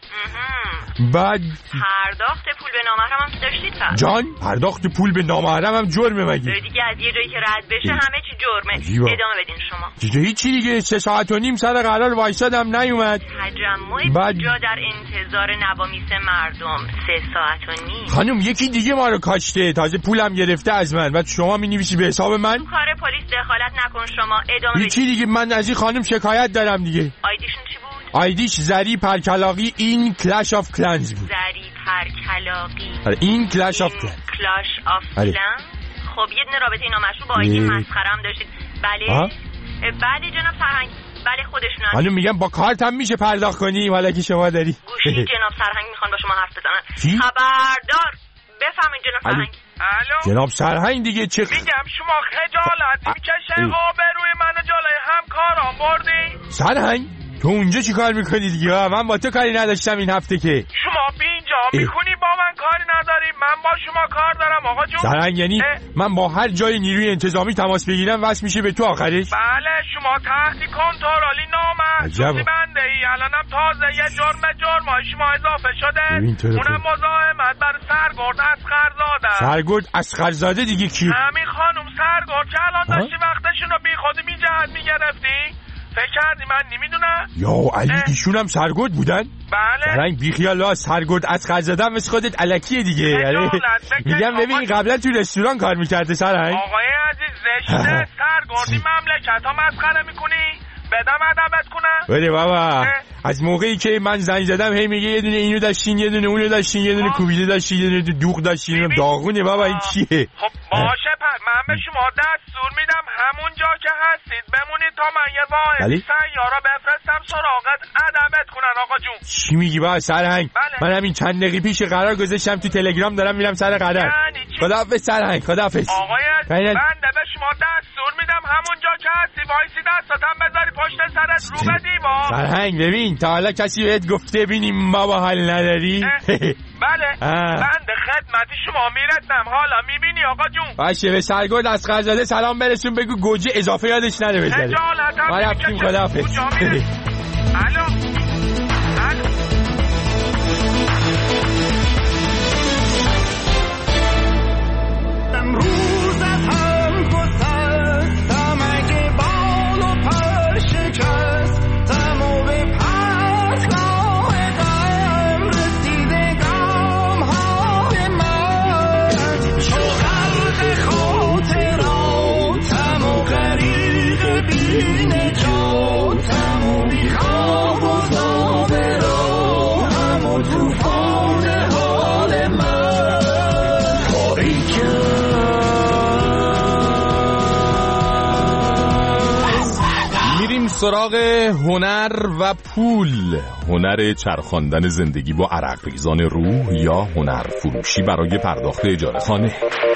بعد پرداخت پول به نامحرم هم داشتید پس؟ جان پرداخت پول به نامحرم هم جرمه مگه؟ دیگه از یه جایی که رد بشه همه چی جرمه. ادامه بدین شما. دیگه هیچی دیگه. 3 ساعت و نیم سر قرار وایسادم نیومد. تجمع جا در انتظار نوامیس مردم 3 ساعت و نیم. خانم یکی دیگه ما رو کاشته، تازه پولم گرفته از من. بعد شما می‌نویسی به حساب من؟ کار پلیس دخالت نکن شما. ادامه بدین. هیچی دیگه. من از این خانم شکایت دارم دیگه. آیدیشون چی بود؟ آیدیش زری پرکلاقی این کلش آف کلنز بود. زری پرکلاقی. این کلش آف کلنز. کلش آف کلنز. خب یه دونه رابطه نامشروع با آیدی مسخره هم داشتید. بله. بله جناب سرهنگ. بله خودشون. حالا میگم با کارت هم میشه پرداخت کنی حالا که شما داری. گوشی جناب سرهنگ میخوان با شما حرف بزنن. خبردار. بفهمین جناب سرهنگ. الو. جناب سرهنگ دیگه چه میگم شما خجالت میکشه آبروی منو جلوی همکارام بردی؟ سرهنگ تو اونجا چی کار میکنی دیگه؟ من با تو کاری نداشتم این هفته که. شما بینجا میکنی با من کاری نداری، من با شما کار دارم آقا جون. سرهنگ یعنی من با هر جای نیروی انتظامی تماس بگیرم واسه میشه به تو آخرش؟ بله شما تحت کنترلی نامحسوسی بنده ای. الانم تازه یه جرم شما اضافه شده. اونم مزاحمت بر سرگرد اصغرزاده. سرگرد اصغرزاده دیگه کی؟ همین خانم سرگرد که الان داشتی وقتشون رو بی خودی بی جهت میگرفتی. فکر کردی من نمیدونم؟ یا علی ایشون هم سرگرد بودن؟ بله. رنگ بیخیال سرگرد از خرزادم مثل خودت الکیه دیگه. میگم ببین قبلا تو رستوران کار میکرده سرهنگ. آقای عزیز زشته سرگردی مملکت ها مسخره میکنی؟ بدم ادبت کنم؟ بله بابا از موقعی که من زنگ زدم هی میگه یه دونه اینو داشتین یه دونه اونو داشتین یه دونه کوبیده داشتین یه دونه دوغ داشتین. داغونه بابا این چیه؟ خب باشه پس من به شما دستور میدم همون جا که هستید بمونید تا من یه واحد سیارا بفرستم سراغت ادبت کنن آقا جون. چی میگی بابا سرهنگ؟ بله. من همین چند دقیقه پیش قرار گذاشتم تو تلگرام دارم میرم سر قرار. خداحافظ سرهنگ خداحافظ. آقای بنده به شما دستور میدم همون جا که هستی وایسی دستاتم بذاری پشت سرت رو به دیوار. سرهنگ ببین تا حالا کسی بهت گفته ببینیم بابا حال نداری؟ بله بنده خدمتی شما میرسم حالا میبینی آقا جون. باشه به سرگرد اصغرزاده سلام برسون بگو گوجه اضافه یادش نره بذاره. ما رفتیم خداحافظ. الو امروز هم گسستم اگه بال و پر شکستم و به پرتگاه غم رسیده گام های من چو غرق خاطراتم و غریق بی نجاتم و بی خواب و زاده راهم و توفان حال من میریم سراغ هنر و پول. هنر چرخاندن زندگی با عرق ریزان روح یا هنر فروشی برای پرداخت اجاره خانه.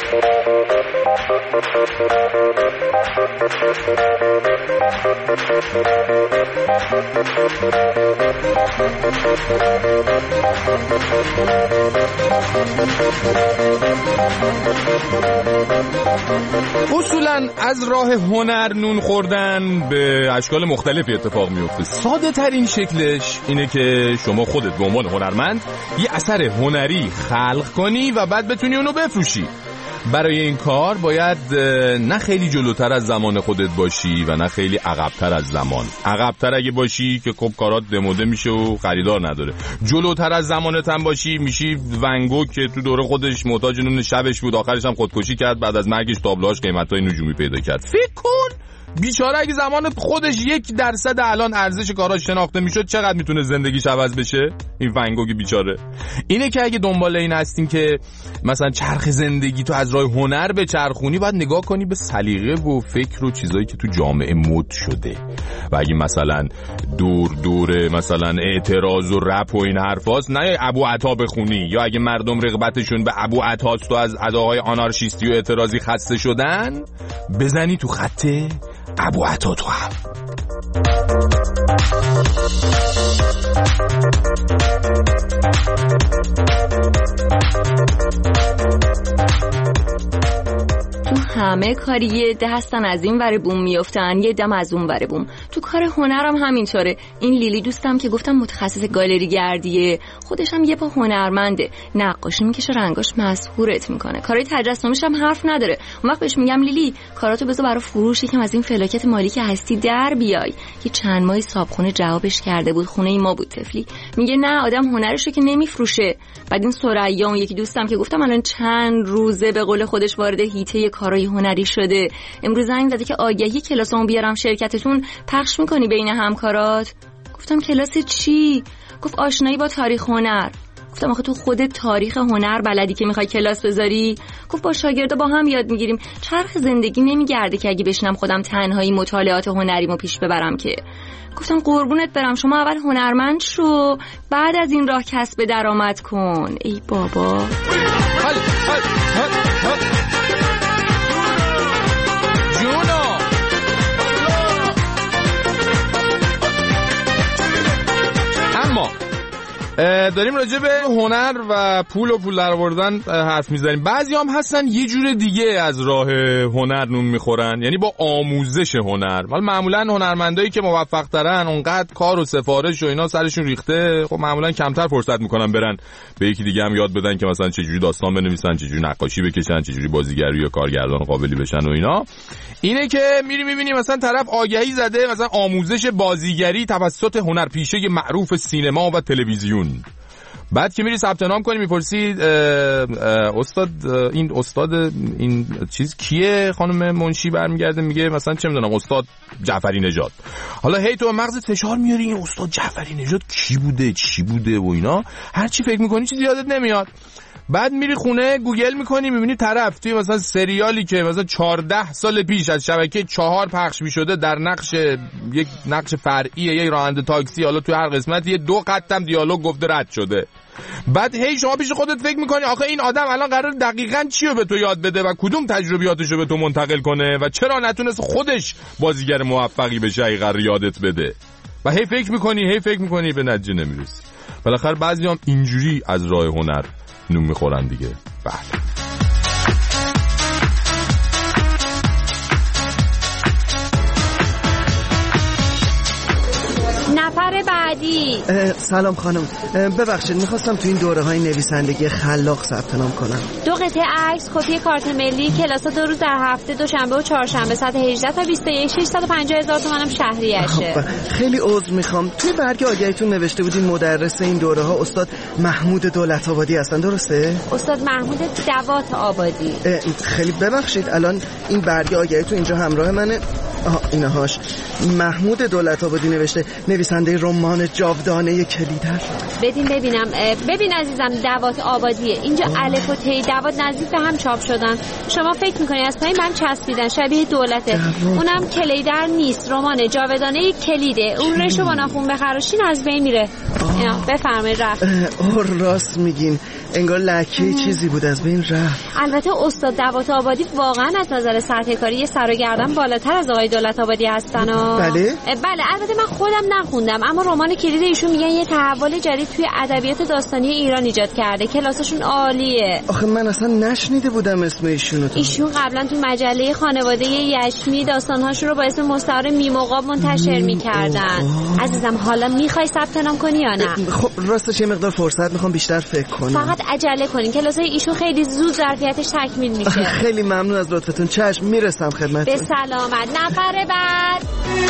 اصولاً از راه هنر نون خوردن به اشکال مختلفی اتفاق میفته. ساده ترین شکلش اینه که شما خودت به عنوان هنرمند یه اثر هنری خلق کنی و بعد بتونی اونو بفروشی. برای این کار باید نه خیلی جلوتر از زمان خودت باشی و نه خیلی عقبتر از زمان. عقبتر اگه باشی که خب کارات دموده میشه و خریدار نداره. جلوتر از زمانت هم باشی میشی ونگو که تو دوره خودش محتاج نون شبش بود، آخرش هم خودکشی کرد، بعد از مرگش تابلوهاش قیمتای نجومی پیدا کرد. فکر کن بیچاره اگه زمان خودش 1% الان ارزش کاراش شناخته میشد چقدر میتونه زندگیش عوض بشه. این ونگوگ بیچاره. اینه که اگه دنبال این هستین که مثلا چرخ زندگی تو از راه هنر به چرخونی، باید نگاه کنی به سلیقه و فکر و چیزایی که تو جامعه مد شده. و اگه مثلا دور مثلا اعتراض و رپ و این حرفاست، نه ابو عطا بخونی، یا اگه مردم رغبتشون به ابو عطاست و از اداهای آنارشیستی و اعتراضی خسته شدن، بزنی تو خط ابو عطا تو هم. همه کاری یه ده هستن از این ور بوم میافتن، یه دم از اون ور بوم. تو کار هنرم همینطوره. این لیلی دوستم که گفتم متخصص گالری گردیه، خودش هم یه پا هنرمنده، نقاشی میکشه، رنگاش مسحورت میکنه. کارهای تجسمیش هم حرف نداره. اون وقت بهش میگم لیلی کاراتو بذار برای فروش، یکم از این فلاکت مالی که هستی در بیای. یه چند ماهی صابخونه جوابش کرده بود، خونه ما بود تفلی. میگه نه آدم هنرشو که نمیفروشه. بعد این ثریا اون یکی دوستم که گفتم الان چند روزه به قول خودش وارد هیته کارهای هنری شده، امروز زنگ زده که آگهی کلاسمون بیارم شرکتتون پخش میکنی بین همکارات. گفتم کلاس چی؟ گفت آشنایی با تاریخ هنر. گفتم آخه تو خودت تاریخ هنر بلدی که میخوای کلاس بذاری؟ گفت با شاگردا با هم یاد میگیریم. چرخ زندگی نمیگرده که اگه بشینم خودم تنهایی مطالعات هنریمو پیش ببرم که. گفتم قربونت برم، شما اول هنرمند شو، بعد از این راه کسب درآمد کن. ای بابا داریم راجع به هنر و پول درآوردن حرف میزنیم. بعضی هم هستن یه جور دیگه از راه هنر نون میخورن، یعنی با آموزش هنر. معمولا هنرمندایی که موفق ترن اونقدر کار و سفارش و اینا سرشون ریخته، خب معمولا کمتر فرصت میکنن برن به یکی دیگه هم یاد بدن که مثلا چجوری داستان بنویسن، چجوری نقاشی بکشن، چجوری بازیگری یا کارگردان قابلی بشن و اینا. اینه که میری میبینی مثلا طرف آگهی زده مثلا آموزش بازیگری توسط هنرپیشه معروف سینما و تلویزیون. بعد که میری ثبت نام کنی میپرسی استاد این چیز کیه؟ خانم منشی برمیگرده میگه مثلا چه میدونم استاد جعفری نژاد. حالا هی تو مغزت فشار میاری این استاد جعفری نژاد کی بوده چی بوده و اینا، هر چی فکر میکنی چیزی یادت نمیاد. بعد میری خونه گوگل میکنی میبینی طرف توی مثلا سریالی که مثلا 14 سال پیش از شبکه 4 پخش میشده در یک نقش فرعیه، یک راننده تاکسی، حالا توی هر قسمت یه 2 خطم دیالوگ گفته رد شده. بعد هی شما پیش خودت فکر میکنی آخه این آدم الان قرار دقیقاً چی رو به تو یاد بده و کدوم تجربیاتش رو به تو منتقل کنه و چرا نتونست خودش بازیگر موفقی بشه ای قرار یادت بده. و هی فکر میکنی به نتیجه نمیرسی. بالاخره بعضیام اینجوری از راه هنر نون میخورن دیگه. بله نفر بعدی. سلام خانم، ببخشید میخواستم تو این دوره های نویسندگی خلاق ثبت نام کنم. 2 قطعه عکس، کپی کارت ملی، کلاسا 2 روز در هفته، دوشنبه و چهارشنبه ساعت 18 تا 21، 650,000 تومانم شهریشه. خیلی عذر میخوام، توی برگ آگهیتون نوشته بودین مدرس این دوره ها استاد محمود دولت آبادی هستن، درسته؟ استاد محمود دوات آبادی. خیلی ببخشید، الان این برگ آگهیتون اینجا همراه منه. اینهاش محمود دولت آبادی نوشته، نویسنده رمان جاودانه کلیدر. بدین ببینم. ببین عزیزم، دوات آبادیه اینجا. الف و ت دوات نزدیک به هم چاپ شدن. شما فکر میکنی از پایین من چسبیدن، شبیه دولته. اونم کلیدر نیست، رمان جاودانه کلیده. اون رشو با ناخون بخراشین از بین میره. بفرمایید. رفت. راست میگین، انگار لکه چیزی بود از بین رفت. البته استاد دوات آبادی واقعا از نظر سطح کاری یه سر و گردن بالاتر از آقای دولت آبادی هستن. بله البته من خودم نخوندم، اما رمان کلید ایشون میگن یه تحول جدید توی ادبیات داستانی ایران ایجاد کرده. کلاسشون عالیه. آخه من اصلا نشنیده بودم اسم ایشون قبلا تو مجله خانواده یشمی داستانهاشون رو با اسم مستعار میموقاب منتشر میکردن. عزیزم حالا میخوای ثبت نام کنی یا نه؟ خب راستش یه مقدار فرصت میخوام بیشتر فکر کنم. فقط عجله کنین، کلاسای ایشون خیلی زود ظرفیتش تکمیل میشه. خیلی ممنون از لطفتون. چشم، میرسم خدمتتون. به سلامت. نفر بعد.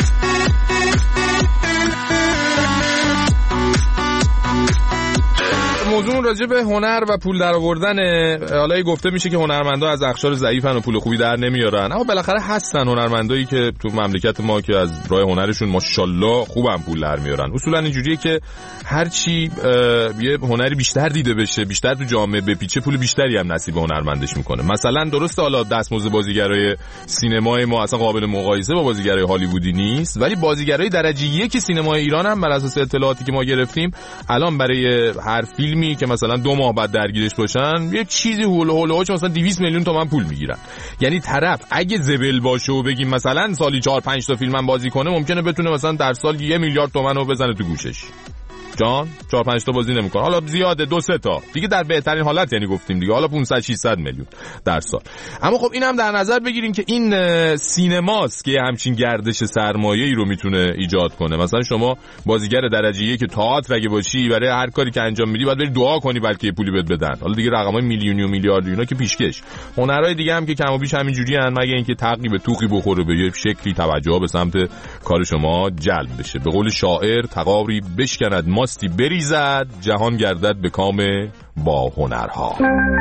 موضوع راجع به هنر و پول درآوردنه. حالا گفته میشه که هنرمندا از اقشار ضعیفن و پول خوبی در نمیارن، اما بالاخره هستن هنرمندایی که تو مملکت ما که از راه هنرشون ماشاءالله خوبم پول در میارن. اصولا اینجوریه که هر چی یه هنری بیشتر دیده بشه، بیشتر تو جامعه بپیچه، پول بیشتری هم نصیب هنرمندش میکنه. مثلا درسته حالا دستمزد بازیگرای سینمای ما اصلا قابل مقایسه با بازیگرای هالیوودی نیست، ولی بازیگرای درجه یک سینمای ایران هم بر اساس اطلاعاتی که ما گرفتیم الان برای هر فیلمی که مثلا 2 ماه بعد درگیرش باشن یه چیزی هولوهاش مثلا 200 میلیون تومان پول میگیرن. یعنی طرف اگه زبل باشه و بگیم مثلا سالی 4-5 تا فیلم هم بازی کنه، ممکنه بتونه مثلا در سال 1 میلیارد تومان رو بزنه تو گوشش. جان 4-5 تا بازی نمیکنه، حالا زیاده 2-3 تا دیگه در بهترین حالت یعنی گفتیم دیگه، حالا 500-600 میلیون در سال. اما خب این هم در نظر بگیریم که این سینماست که همچین گردش سرمایه‌ای رو میتونه ایجاد کنه. مثلا شما بازیگر درجه 1 تئاتر اگه باشی، برای هر کاری که انجام میدی باید بری دعا کنی بلکه یه پولی بهت بدن. حالا دیگه رقمای میلیونی و میلیاردی اینا که پیشکش. هنرهای دیگه هم که کم و بیش همین جوریان، مگه اینکه تقی به توقی بخوره به یه شکلی توجه به سمت کار شما جلب بشه. به قول شاعر تقاری بشکند ماستی بریزد، جهان گردد به کام با هنرها.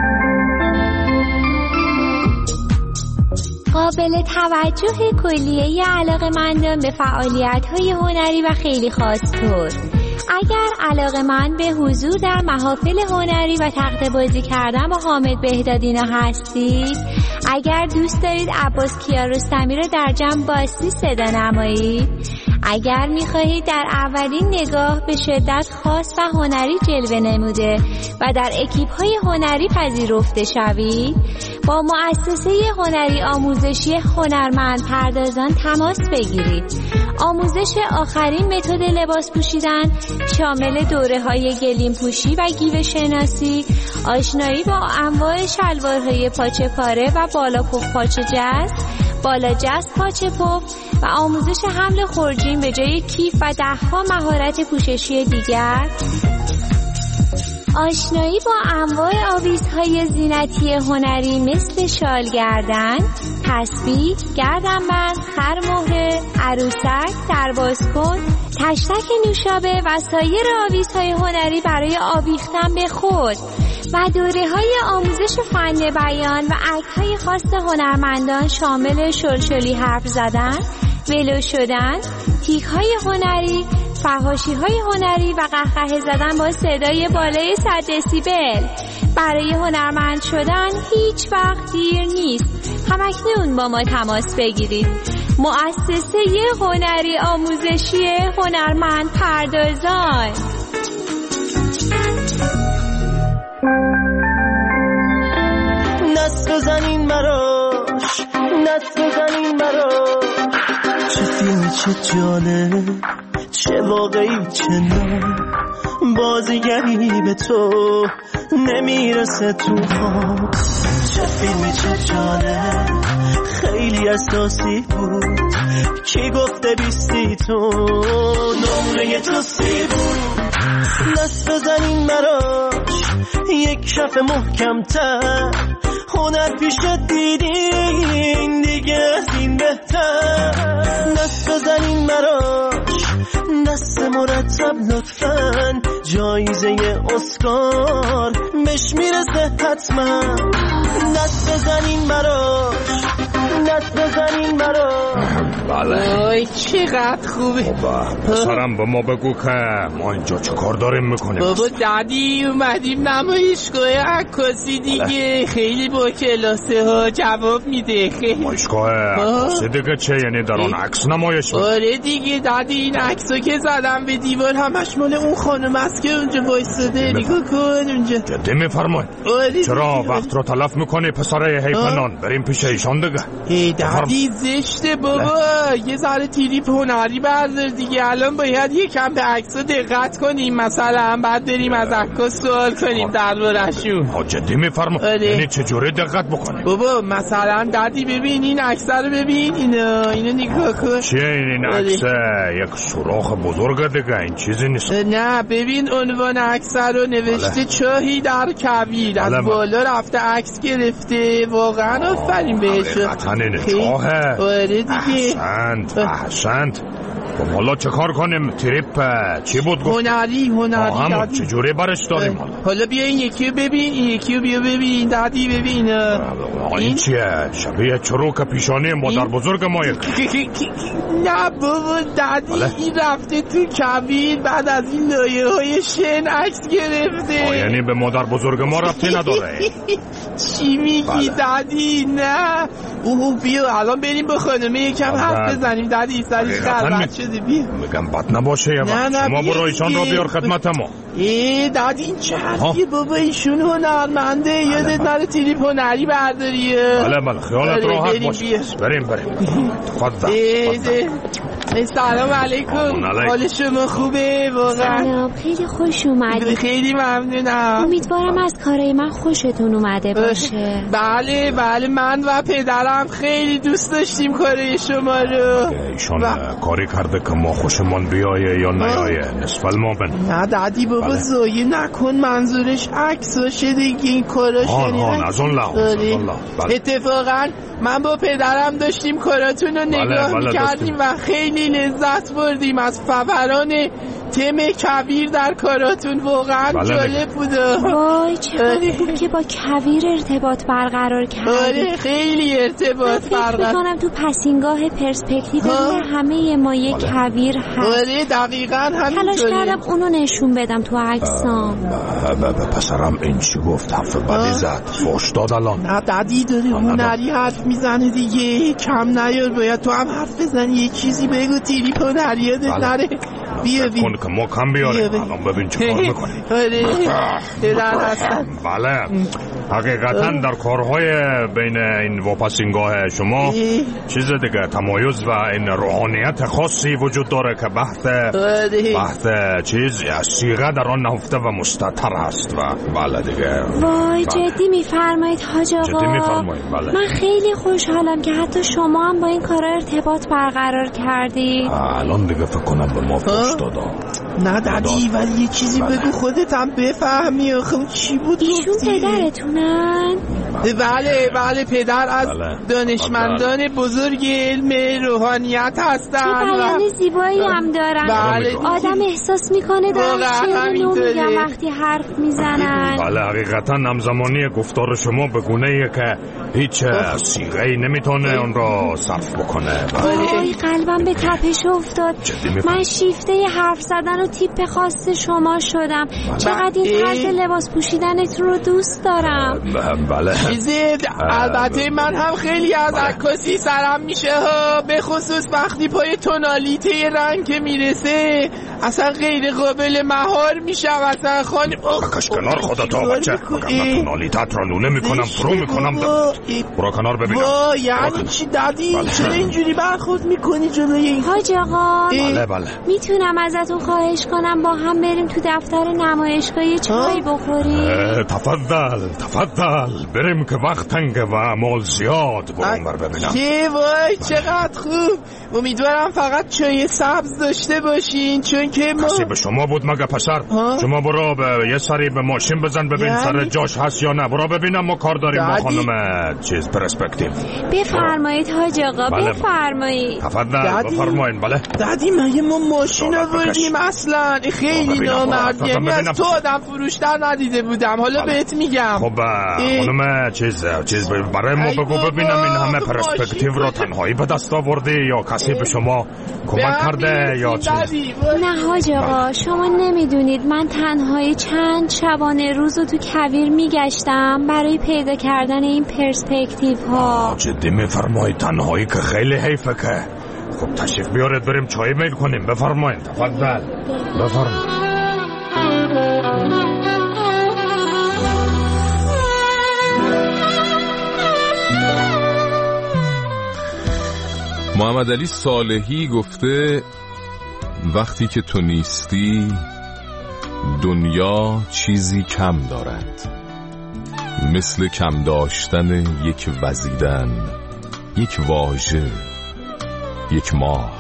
قابل توجه کلیه علاقه‌مندان به فعالیت‌های هنری و خیلی خاص طور. اگر علاقه‌مند به حضور در محافل هنری و تخته بازی کردن با حامد بهدادینا هستید، اگر دوست دارید عباس کیارستمی را در جمع باستی صدا نمایید، اگر می‌خواهید در اولین نگاه به شدت خاص و هنری جلوه نموده و در اکیپ‌های هنری پذیرفته شوید، با مؤسسه هنری آموزشی هنرمند پردازان تماس بگیرید. آموزش آخرین متد لباس پوشیدن شامل دوره‌های گلیم پوشی و گیو شناسی، آشنایی با انواع شلوارهای پاچه پاره و بالا پف پاچه جست، بالا جست پاچه پف و آموزش حمل خورجین به جای کیف و ده‌ها مهارت پوششی دیگر، آشنایی با انواع آویزهای زینتی هنری مثل شال گردن، تسبیح، گردنبند، خرمهره، عروسک، دربازکن، تشتک نوشابه و سایر آویزهای هنری برای آویختن به خود و دوره‌های آموزش فن بیان و اکت‌های خاص هنرمندان شامل شلشلی حرف زدن، ولو شدن، تیک‌های هنری، فحاشی‌های هنری و قهقه زدن با صدای بالای 100 دسیبل. برای هنرمند شدن هیچ وقت دیر نیست. همکنون با ما تماس بگیرید. مؤسسه هنری آموزشی هنرمند پردازان. نست بزنین براش، نست بزنین براش، چه فیلمی چه جالب، چه واقعی چه نه، بازیگری به تو نمیرسه تو خواب. چه فیلمی چه جالب، خیلی اساسی بود، کی گفته بیستی تو نمره تو سی بود. دست بزنین براش یک کف محکم‌تر، هنر پیش دیدین دیگه از این بهتر. دست بزنین براش دست مرتب لطفاً، جایزه اسکار بهش میرسه حتما. دست بزنین براش، دست بزنین براش. بله وای چقدر خوبه. پسرم به ما بگو که ما اینجا چه کار داریم میکنیم؟ بابا دادی اومدیم نمایشگاه عکاسی دیگه، خیلی با کلاسه ها جواب میده. خیلی نمایشگاه عکاسی دیگه چه؟ یعنی در آن عکس نمایش میده؟ آره دیگه دادی، این عکسو که زدم به دیوار همش مال اون خانم است که اونجا وایساده. نگاه کن اونجا. جدی میفرمای؟ چرا وقت رو تلف میکنی پسر حیفنان؟ بریم پیش ایشان دیگه. دادی زشته بابا، یه ذره تریپ هنری بردار دیگه. الان باید یکم به عکس‌ها دقت کنیم، مثلا بعد بریم از عکاس سوال کنیم درباره‌شون. جدی میفرمایی؟ یعنی چجوری دقت بکنیم؟ بابا مثلا دادی ببین این عکس‌ها رو ببین، اینو نگاه کن. چیه این عکس؟ یک سوراخ بزرگه دیگه، این چیزی نیست. نه ببین عنوان عکس رو نوشته چاهی در کویر، از بالا رفته عکس گرفته. واقعا آفرین بهش. حقیقتاً اینه چاهه. آره دیگه. احسنت. حالا چه کار کنیم؟ تریپ چی بود گفت؟ هنری چجوری برش داریم؟ حالا بیا این یکی رو ببین، این یکی رو بیا ببین دادی ببین. این چیه؟ شبیه چروک پیشانی مادر بزرگ ما یک. نه بابا دادی این رفته تو کویر، بعد از این لایه های شن عکس گرفته. یعنی به مادر بزرگ ما رفتی نداره؟ چی میگی دادی؟ نه بیا الان بریم به خانمه یکم حرف بزنیم دادی، سریع خلوت شده. بیا میگم بد نباشه یه وقت شما برو ایشان را بیار خدمت ما. دادی این چه حرفیه بابا، ایشون هنرمنده، یادت نره تریپ هنری برداریه. بله خیالت راحت باشه. بریم تفضل. سلام علیکم. حال شما خوبه؟ واقعا سلام، خیلی خوش اومدید. خیلی ممنونم. امیدوارم از کارای من خوشتون اومده باشه. بله بله، من و پدرم خیلی دوست داشتیم کارای شما رو. ایشان کاری کرده که ما خوشمان بیایه یا نیایه نصف المومن. نه دادی بابا زایه نکن، منظورش عکساشه دیگه این کاراش. از اون لحاظ. اتفاقا من با پدرم داشتیم کاراتون رو نگاه میکردیم و خیلی لذت بردیم از فوران تم کویر در کاراتون. واقعا جالب بود. وای چقدر خوب که با کویر ارتباط برقرار کردیم. آره خیلی ارتباط برقرار. فکر میکنم تو پسینگاه پرسپکتیو همه ما یک کویر هست. آره دقیقاً همینطوره. تلاش کردم اونو نشون بدم تو عکسام. پسرم این چی گفت؟ حرف بدی زد، فحش داد الان. نه دادی داره هنری حرف میزنه دیگه، کم نیار. باید تو هم حرف بزنی، یه چیزی بگو تیری هنری یادت نره. بیا که ما کم بیاریم. الان ببین چه کار میکنیم. بله حقیقتا در کارهای بین این واپسینگاه شما چیز دیگه تمایز و این روحانیت خاصی وجود داره که بحث چیز صیغه در آن نهفته و مستتر است. و بله دیگه. وای جدی میفرمایید حاج آقا؟ جدی میفرمایید. بله من خیلی خوشحالم که حتی شما هم با این کارا ارتباط برقرار کردید. الان دیگه فکر کنم به ما فحش دادم. نه دادی ولی یه چیزی بگو خودت هم بفهمی. آخه چی بود؟ ایشون پدرتونن؟ بله بله، پدر از دانشمندان بزرگ علم روحانیت هستن. چه بیان زیبایی هم دارن. بله. آدم احساس میکنه دارن شعر نو میگن وقتی حرف میزنن. بله حقیقتا همزمانی گفتار شما به گونه‌ایه که هیچ صیغه‌ای نمیتونه اون را صرف بکنه. وای قلبم به تپش افتاد. من شیفته حرف زدن و تیپ خاص شما شدم. چقدر این طرز لباس پوشیدنتون رو دوست دارم. بله البته من هم خیلی از عکاسی سرم میشه ها، به خصوص وقتی پای تونالیته رنگ که میرسه اصلا غیر قابل مهار میشم. اصلا خانم بکش کنار خودتا بچه، مگم تونالیتت را لوله میکنم فرو میکنم. برو کنار ببینم. یعنی چی دادی؟ چرا اینجوری برخورد میکنی جلوی این؟ حاج آقا بله میتونم ازتون خواهش کنم با هم بریم تو دفتر نمایشگاه چای بخوریم؟ تفضل بریم که وقت تنگه و اعمال زیاد. برون بر ببینم. وای چقدر خوب. امیدوارم فقط چای سبز داشته باشین، چون که ما کسی به شما بود مگه پسر؟ شما برو یه سری به ماشین بزن ببین سر جاش هست یا نه. برو ببینم ما کار داریم با خانم چیز پرسپکتیو. بفرمایید حاج آقا. بفرمایید. تفضل بفرمایید. بله دادی مگه ما ماشین آوردیم اصلا؟ خیلی نامرد. یعنی از تو آدم فروشتر ندیده بودم. حالا بهت میگم. خب خانم چیز برای ما بگو ببینم این همه پرسپکتیو رو تنهایی به دست آوردی یا کسی به شما کمک کرده یا چیز؟ نه حاج آقا شما نمیدونید من تنهایی چند شبانه روز رو تو کویر میگشتم برای پیدا کردن این پرسپکتیو ها. جدی میفرمایید؟ تنهایی که خیلی حیفه که. خب تشریف بیارید بریم چای میل کنیم. بفرمایید. تفضل بفرمایید. محمد علی صالحی گفته وقتی که تو نیستی دنیا چیزی کم دارد، مثل کم داشتن یک وزیدن، یک واژه، یک ماه.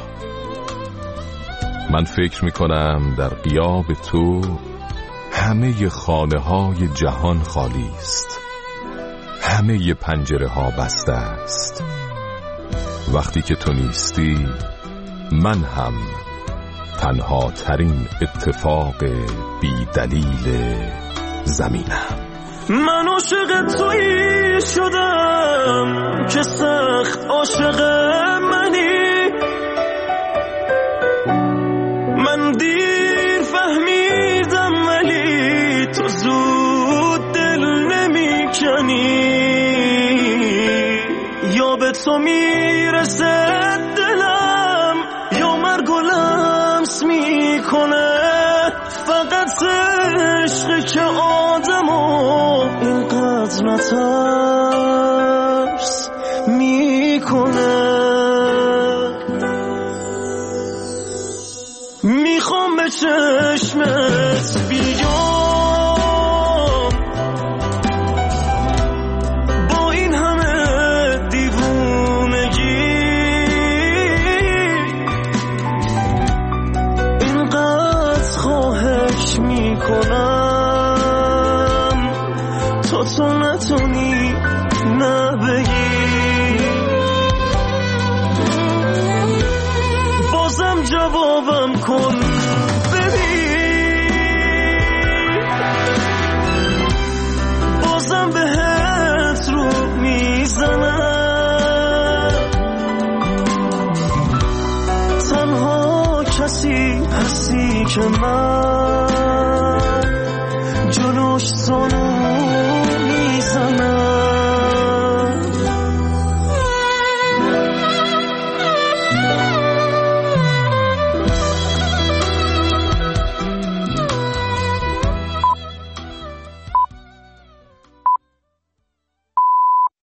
من فکر میکنم در غیاب تو همه خانه های جهان خالی است، همه پنجره ها بسته است. وقتی که تو نیستی من هم تنها ترین اتفاق بی دلیل زمینم. من عاشق تویی شدم که سخت عاشق منی. من دیر فهمیدم ولی تو زود دل نمی کنی. یا به تو میرسه دلم یا مرگ و لمس میکنه. فقط عشقی که آدمو اینقدر نترس میکنه. نه بگی، بازم جوابم کن ببین، بازم بهت رو میزنم، تنها کسی هستی که من